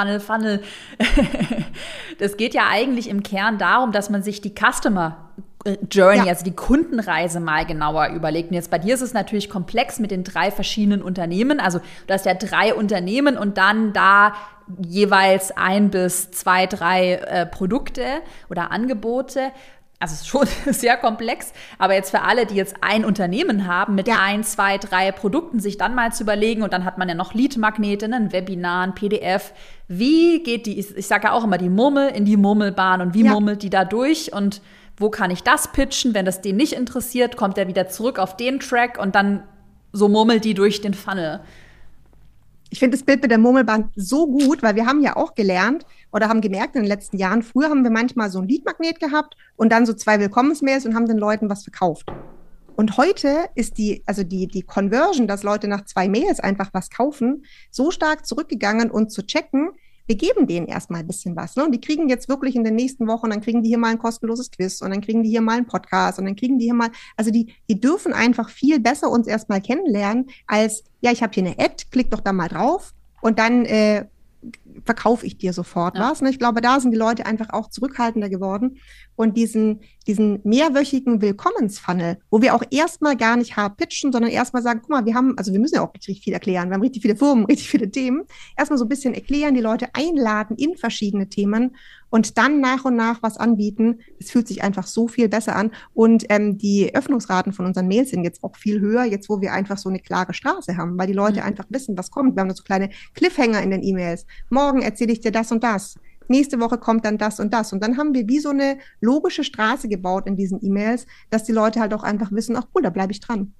Das geht ja eigentlich im Kern darum, dass man sich die Customer Journey, also die Kundenreise mal genauer überlegt. Und jetzt bei dir ist es natürlich komplex mit den 3 verschiedenen Unternehmen. Also du hast ja 3 Unternehmen und dann da jeweils 1 bis 2, 3 Produkte oder Angebote. Also es ist schon sehr komplex, aber jetzt für alle, die jetzt ein Unternehmen haben mit 1, 2, 3 Produkten, sich dann mal zu überlegen und dann hat man ja noch Lead-Magnete, ein Webinar, ein PDF. Wie geht ich sage ja auch immer, die Murmel in die Murmelbahn und wie murmelt die da durch und wo kann ich das pitchen? Wenn das den nicht interessiert, kommt er wieder zurück auf den Track und dann so murmelt die durch den Funnel. Ich finde das Bild mit der Murmelbahn so gut, weil wir haben ja auch gelernt oder haben gemerkt in den letzten Jahren, früher haben wir manchmal so ein Lead-Magnet gehabt und dann so 2 Willkommensmails und haben den Leuten was verkauft. Und heute ist die Conversion, dass Leute nach 2 Mails einfach was kaufen, so stark zurückgegangen und zu checken, wir geben denen erstmal ein bisschen was. Ne? Und die kriegen jetzt wirklich in den nächsten Wochen, dann kriegen die hier mal ein kostenloses Quiz und dann kriegen die hier mal einen Podcast und dann kriegen die hier mal, also die dürfen einfach viel besser uns erstmal kennenlernen als, ja, ich habe hier eine Ad, klick doch da mal drauf und dann verkaufe ich dir sofort was. Ne? Ich glaube, da sind die Leute einfach auch zurückhaltender geworden. Und diesen mehrwöchigen Willkommensfunnel, wo wir auch erstmal gar nicht hart pitchen, sondern erstmal sagen, guck mal, wir müssen ja auch richtig viel erklären. Wir haben richtig viele Firmen, richtig viele Themen. Erstmal so ein bisschen erklären, die Leute einladen in verschiedene Themen und dann nach und nach was anbieten. Es fühlt sich einfach so viel besser an. Und die Öffnungsraten von unseren Mails sind jetzt auch viel höher, jetzt wo wir einfach so eine klare Straße haben, weil die Leute einfach wissen, was kommt. Wir haben so kleine Cliffhanger in den E-Mails. Morgen erzähle ich dir das und das. Nächste Woche kommt dann das und das. Und dann haben wir wie so eine logische Straße gebaut in diesen E-Mails, dass die Leute halt auch einfach wissen, ach cool, da bleibe ich dran.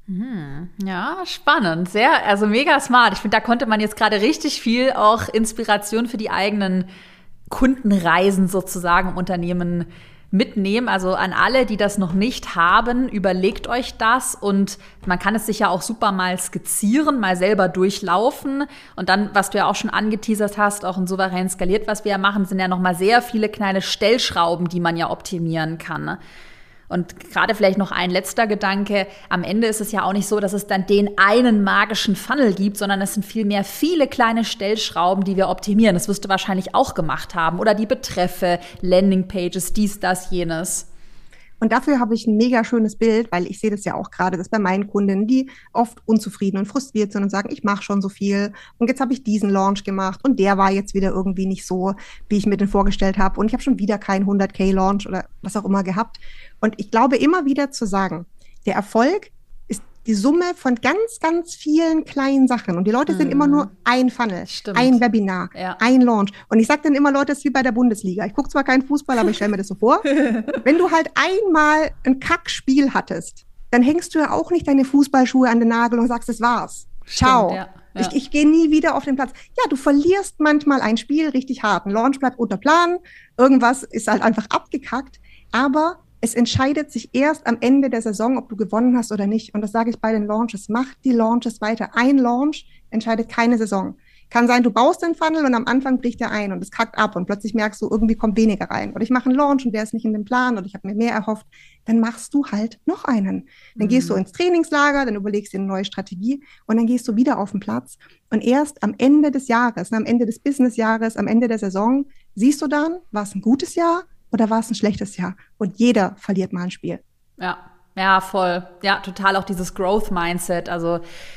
Ja, spannend. Also mega smart. Ich finde, da konnte man jetzt gerade richtig viel auch Inspiration für die eigenen Kundenreisen sozusagen im Unternehmen mitnehmen. Also an alle, die das noch nicht haben, überlegt euch das und man kann es sich ja auch super mal skizzieren, mal selber durchlaufen und dann, was du ja auch schon angeteasert hast, auch ein souverän skaliert, was wir ja machen, sind ja nochmal sehr viele kleine Stellschrauben, die man ja optimieren kann. Und gerade vielleicht noch ein letzter Gedanke. Am Ende ist es ja auch nicht so, dass es dann den einen magischen Funnel gibt, sondern es sind vielmehr viele kleine Stellschrauben, die wir optimieren. Das wirst du wahrscheinlich auch gemacht haben. Oder die Betreffe, Landingpages, dies, das, jenes. Und dafür habe ich ein mega schönes Bild, weil ich sehe das ja auch gerade, dass bei meinen Kundinnen, die oft unzufrieden und frustriert sind und sagen, ich mache schon so viel und jetzt habe ich diesen Launch gemacht und der war jetzt wieder irgendwie nicht so, wie ich mir den vorgestellt habe und ich habe schon wieder keinen 100K-Launch oder was auch immer gehabt. Und ich glaube immer wieder zu sagen, der Erfolg ist die Summe von ganz, ganz vielen kleinen Sachen. Und die Leute sind immer nur ein Funnel, ein Webinar, ein Launch. Und ich sage dann immer, Leute, das ist wie bei der Bundesliga. Ich gucke zwar keinen Fußball, aber ich stelle mir das so vor. Wenn du halt einmal ein Kackspiel hattest, dann hängst du ja auch nicht deine Fußballschuhe an den Nagel und sagst, das war's. Ciao. Stimmt, ja. Ich gehe nie wieder auf den Platz. Ja, du verlierst manchmal ein Spiel richtig hart. Ein Launch bleibt unter Plan. Irgendwas ist halt einfach abgekackt. Aber es entscheidet sich erst am Ende der Saison, ob du gewonnen hast oder nicht. Und das sage ich bei den Launches. Mach die Launches weiter. Ein Launch entscheidet keine Saison. Kann sein, du baust den Funnel und am Anfang bricht er ein und es kackt ab und plötzlich merkst du, irgendwie kommt weniger rein. Oder ich mache einen Launch und der ist nicht in dem Plan oder ich habe mir mehr erhofft. Dann machst du halt noch einen. Dann gehst du ins Trainingslager, dann überlegst dir eine neue Strategie und dann gehst du wieder auf den Platz. Und erst am Ende des Jahres, am Ende des Businessjahres, am Ende der Saison, siehst du dann, war es ein gutes Jahr oder war es ein schlechtes Jahr? Und jeder verliert mal ein Spiel. Ja, voll. Ja, total auch dieses Growth-Mindset. Also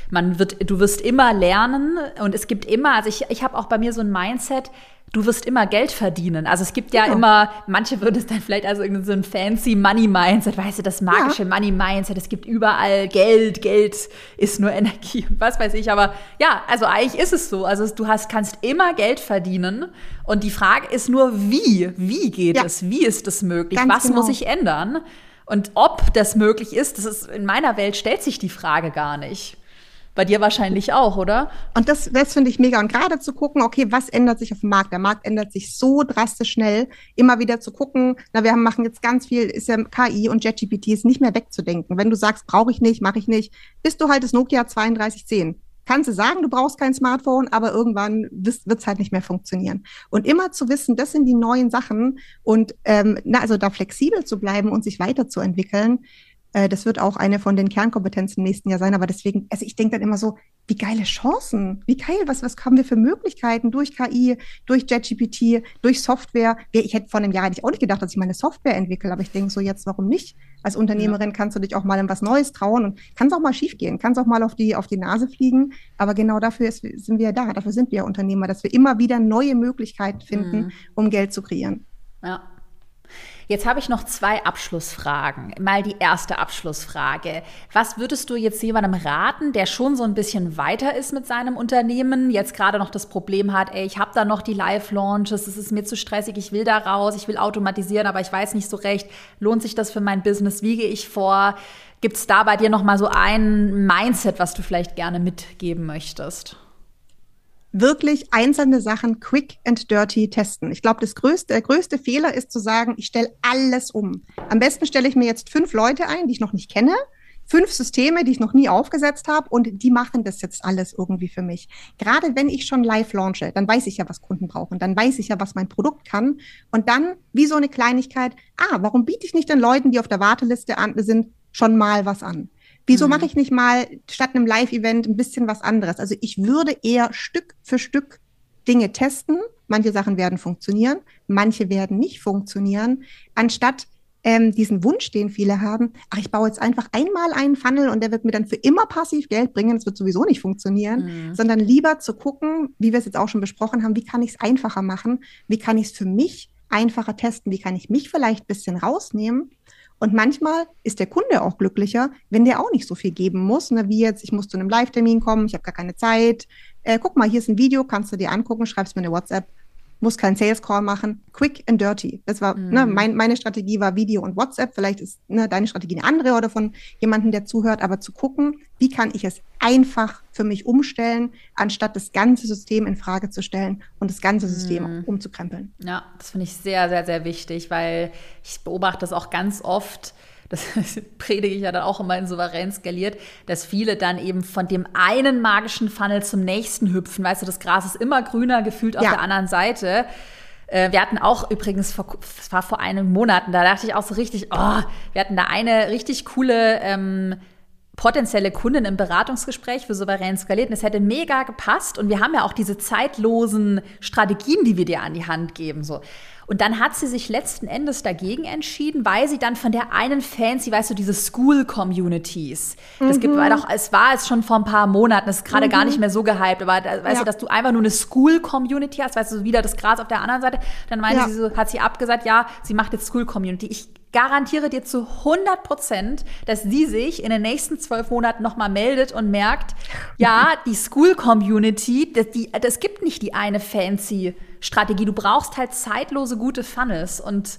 du wirst immer lernen und es gibt immer, also ich habe auch bei mir so ein Mindset, du wirst immer Geld verdienen. Also es gibt ja immer, manche würden es dann vielleicht also irgendwie so ein fancy Money-Mindset, weißt du, das magische Money-Mindset, es gibt überall Geld ist nur Energie und was weiß ich. Aber ja, also eigentlich ist es so. Also kannst immer Geld verdienen und die Frage ist nur, wie geht es? Wie ist es möglich? Ganz was genau. muss ich ändern? Und ob das möglich ist, in meiner Welt stellt sich die Frage gar nicht. Bei dir wahrscheinlich auch, oder? Und das finde ich mega. Und gerade zu gucken, okay, was ändert sich auf dem Markt? Der Markt ändert sich so drastisch schnell. Immer wieder zu gucken, wir machen jetzt ganz viel, ist ja KI und JetGPT ist nicht mehr wegzudenken. Wenn du sagst, brauche ich nicht, mache ich nicht, bist du halt das Nokia 3210. Kannst du sagen, du brauchst kein Smartphone, aber irgendwann wird's halt nicht mehr funktionieren. Und immer zu wissen, das sind die neuen Sachen und also da flexibel zu bleiben und sich weiterzuentwickeln, das wird auch eine von den Kernkompetenzen im nächsten Jahr sein. Aber deswegen, also ich denke dann immer so, wie geile Chancen, wie geil, was haben wir für Möglichkeiten durch KI, durch JetGPT, durch Software. Ich hätte vor einem Jahr eigentlich auch nicht gedacht, dass ich meine Software entwickle, aber ich denke so jetzt, warum nicht? Als Unternehmerin kannst du dich auch mal in was Neues trauen und kann es auch mal schief gehen, kann es auch mal auf die Nase fliegen. Aber genau dafür sind wir da, dafür sind wir Unternehmer, dass wir immer wieder neue Möglichkeiten finden, um Geld zu kreieren. Ja. Jetzt habe ich noch 2 Abschlussfragen. Mal die erste Abschlussfrage. Was würdest du jetzt jemandem raten, der schon so ein bisschen weiter ist mit seinem Unternehmen, jetzt gerade noch das Problem hat, ich habe da noch die Live-Launches, es ist mir zu stressig, ich will da raus, ich will automatisieren, aber ich weiß nicht so recht, lohnt sich das für mein Business, wie gehe ich vor? Gibt es da bei dir noch mal so ein Mindset, was du vielleicht gerne mitgeben möchtest? Wirklich einzelne Sachen quick and dirty testen. Ich glaube, der größte Fehler ist zu sagen, ich stelle alles um. Am besten stelle ich mir jetzt 5 Leute ein, die ich noch nicht kenne, 5 Systeme, die ich noch nie aufgesetzt habe und die machen das jetzt alles irgendwie für mich. Gerade wenn ich schon live launche, dann weiß ich ja, was Kunden brauchen, dann weiß ich ja, was mein Produkt kann und dann, wie so eine Kleinigkeit, warum biete ich nicht den Leuten, die auf der Warteliste sind, schon mal was an? Wieso mache ich nicht mal statt einem Live-Event ein bisschen was anderes? Also ich würde eher Stück für Stück Dinge testen. Manche Sachen werden funktionieren, manche werden nicht funktionieren, anstatt diesen Wunsch, den viele haben, ich baue jetzt einfach einmal einen Funnel und der wird mir dann für immer passiv Geld bringen, das wird sowieso nicht funktionieren, sondern lieber zu gucken, wie wir es jetzt auch schon besprochen haben, wie kann ich es einfacher machen, wie kann ich es für mich einfacher testen, wie kann ich mich vielleicht ein bisschen rausnehmen. Und manchmal ist der Kunde auch glücklicher, wenn der auch nicht so viel geben muss, ne, wie jetzt, ich muss zu einem Live-Termin kommen, ich habe gar keine Zeit, guck mal, hier ist ein Video, kannst du dir angucken, schreibst mir eine WhatsApp, muss keinen Sales-Call machen, quick and dirty. Das war, meine Strategie war Video und WhatsApp, vielleicht ist deine Strategie eine andere oder von jemandem, der zuhört, aber zu gucken, wie kann ich es einfach für mich umstellen, anstatt das ganze System in Frage zu stellen und das ganze System umzukrempeln. Ja, das finde ich sehr, sehr, sehr wichtig, weil ich beobachte das auch ganz oft, das predige ich ja dann auch immer in Souverän skaliert, dass viele dann eben von dem einen magischen Funnel zum nächsten hüpfen. Weißt du, das Gras ist immer grüner gefühlt auf der anderen Seite. Wir hatten auch übrigens, das war vor einigen Monaten, da dachte ich auch so richtig, wir hatten da eine richtig coole potenzielle Kundin im Beratungsgespräch für Souverän skaliert und es hätte mega gepasst und wir haben ja auch diese zeitlosen Strategien, die wir dir an die Hand geben, so. Und dann hat sie sich letzten Endes dagegen entschieden, weil sie dann von der einen fancy, weißt du, diese School-Communities, das gibt es war es schon vor ein paar Monaten, das ist gerade gar nicht mehr so gehypt, aber weißt du, dass du einfach nur eine School-Community hast, weißt du, wieder das Gras auf der anderen Seite, dann meinte sie so, hat sie abgesagt, ja, sie macht jetzt School-Community. Ich garantiere dir zu 100%, dass sie sich in den nächsten 12 Monaten nochmal meldet und merkt, ja, die School-Community, das gibt nicht die eine fancy Strategie. Du brauchst halt zeitlose, gute Funnels. Und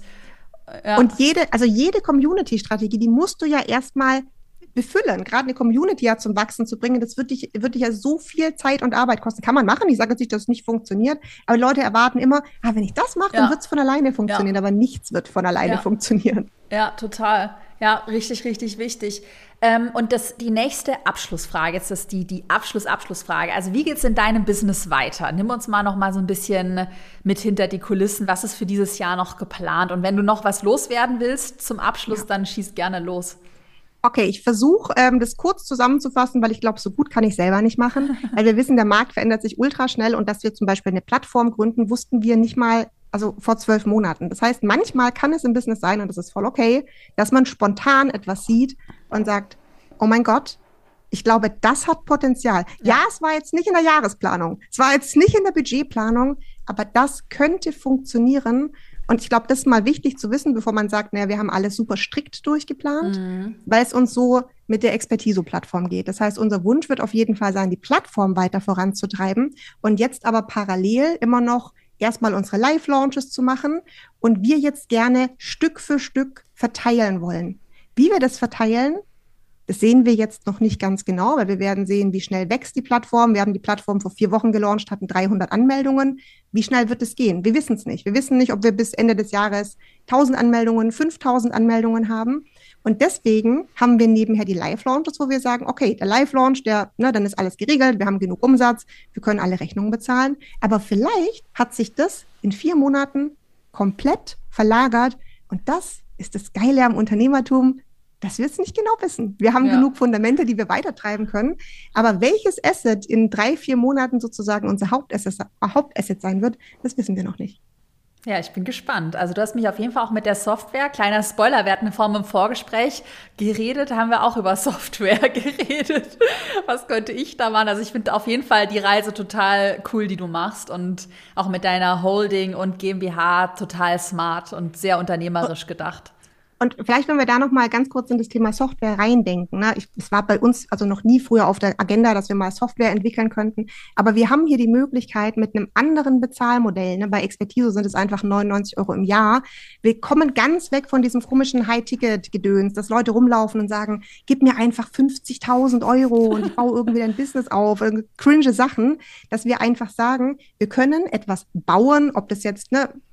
jede Community-Strategie, die musst du ja erstmal befüllen. Gerade eine Community ja zum Wachsen zu bringen, das wird dich ja so viel Zeit und Arbeit kosten. Kann man machen, ich sage jetzt nicht, dass es nicht funktioniert, aber Leute erwarten immer, wenn ich das mache, dann wird es von alleine funktionieren, aber nichts wird von alleine funktionieren. Ja, total. Ja, richtig, richtig wichtig. Und die nächste Abschlussfrage, jetzt ist die Abschlussfrage. Also wie geht's in deinem Business weiter? Nimm uns mal noch mal so ein bisschen mit hinter die Kulissen. Was ist für dieses Jahr noch geplant? Und wenn du noch was loswerden willst zum Abschluss, dann schieß gerne los. Okay, ich versuche, das kurz zusammenzufassen, weil ich glaube, so gut kann ich selber nicht machen. Weil wir wissen, der Markt verändert sich ultra schnell und dass wir zum Beispiel eine Plattform gründen, wussten wir nicht mal, also vor 12 Monaten. Das heißt, manchmal kann es im Business sein, und das ist voll okay, dass man spontan etwas sieht und sagt, oh mein Gott, ich glaube, das hat Potenzial. Ja, es war jetzt nicht in der Jahresplanung, es war jetzt nicht in der Budgetplanung, aber das könnte funktionieren. Und ich glaube, das ist mal wichtig zu wissen, bevor man sagt, wir haben alles super strikt durchgeplant, weil es uns so mit der Expertiso-Plattform geht. Das heißt, unser Wunsch wird auf jeden Fall sein, die Plattform weiter voranzutreiben und jetzt aber parallel immer noch erstmal unsere Live-Launches zu machen und wir jetzt gerne Stück für Stück verteilen wollen. Wie wir das verteilen, das sehen wir jetzt noch nicht ganz genau, weil wir werden sehen, wie schnell wächst die Plattform. Wir haben die Plattform vor 4 Wochen gelauncht, hatten 300 Anmeldungen. Wie schnell wird es gehen? Wir wissen es nicht. Wir wissen nicht, ob wir bis Ende des Jahres 1000 Anmeldungen, 5000 Anmeldungen haben. Und deswegen haben wir nebenher die Live-Launches, wo wir sagen, okay, der Live-Launch, dann ist alles geregelt, wir haben genug Umsatz, wir können alle Rechnungen bezahlen. Aber vielleicht hat sich das in 4 Monaten komplett verlagert. Und das ist das Geile am Unternehmertum, dass wir es nicht genau wissen. Wir haben genug Fundamente, die wir weitertreiben können. Aber welches Asset in 3-4 Monaten sozusagen unser Hauptasset sein wird, das wissen wir noch nicht. Ja, ich bin gespannt. Also du hast mich auf jeden Fall auch mit der Software, kleiner Spoiler, wir hatten im Vorgespräch geredet, haben wir auch über Software geredet. Was könnte ich da machen? Also ich finde auf jeden Fall die Reise total cool, die du machst und auch mit deiner Holding und GmbH total smart und sehr unternehmerisch gedacht. Und vielleicht, wenn wir da noch mal ganz kurz in das Thema Software reindenken. Es war bei uns also noch nie früher auf der Agenda, dass wir mal Software entwickeln könnten. Aber wir haben hier die Möglichkeit mit einem anderen Bezahlmodell. Bei Expertiso sind es einfach 99 € im Jahr. Wir kommen ganz weg von diesem komischen High-Ticket-Gedöns, dass Leute rumlaufen und sagen, gib mir einfach 50.000 € und ich baue irgendwie ein Business auf. Cringe Sachen, dass wir einfach sagen, wir können etwas bauen, ob das jetzt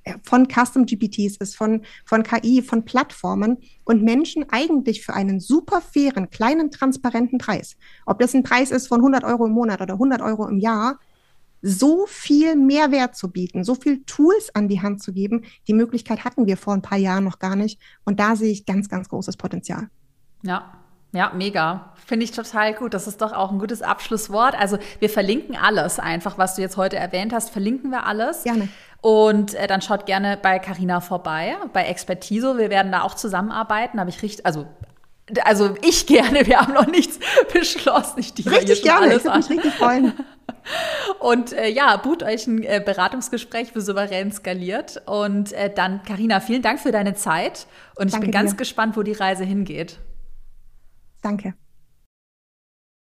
von Custom GPTs ist, von KI, von Plattformen und Menschen eigentlich für einen super fairen, kleinen, transparenten Preis, ob das ein Preis ist von 100 Euro im Monat oder 100 Euro im Jahr, so viel Mehrwert zu bieten, so viel Tools an die Hand zu geben. Die Möglichkeit hatten wir vor ein paar Jahren noch gar nicht. Und da sehe ich ganz, ganz großes Potenzial. Ja, mega. Finde ich total gut. Das ist doch auch ein gutes Abschlusswort. Also wir verlinken alles einfach, was du jetzt heute erwähnt hast, verlinken wir alles. Gerne. Und dann schaut gerne bei Carina vorbei, bei Expertiso. Wir werden da auch zusammenarbeiten. Habe ich richtig, also ich gerne. Wir haben noch nichts beschlossen. Richtig gerne. Ich würde mich richtig freuen. Und bucht euch ein Beratungsgespräch für Souverän skaliert. Und dann, Carina, vielen Dank für deine Zeit. Und ich bin ganz gespannt, wo die Reise hingeht. Danke.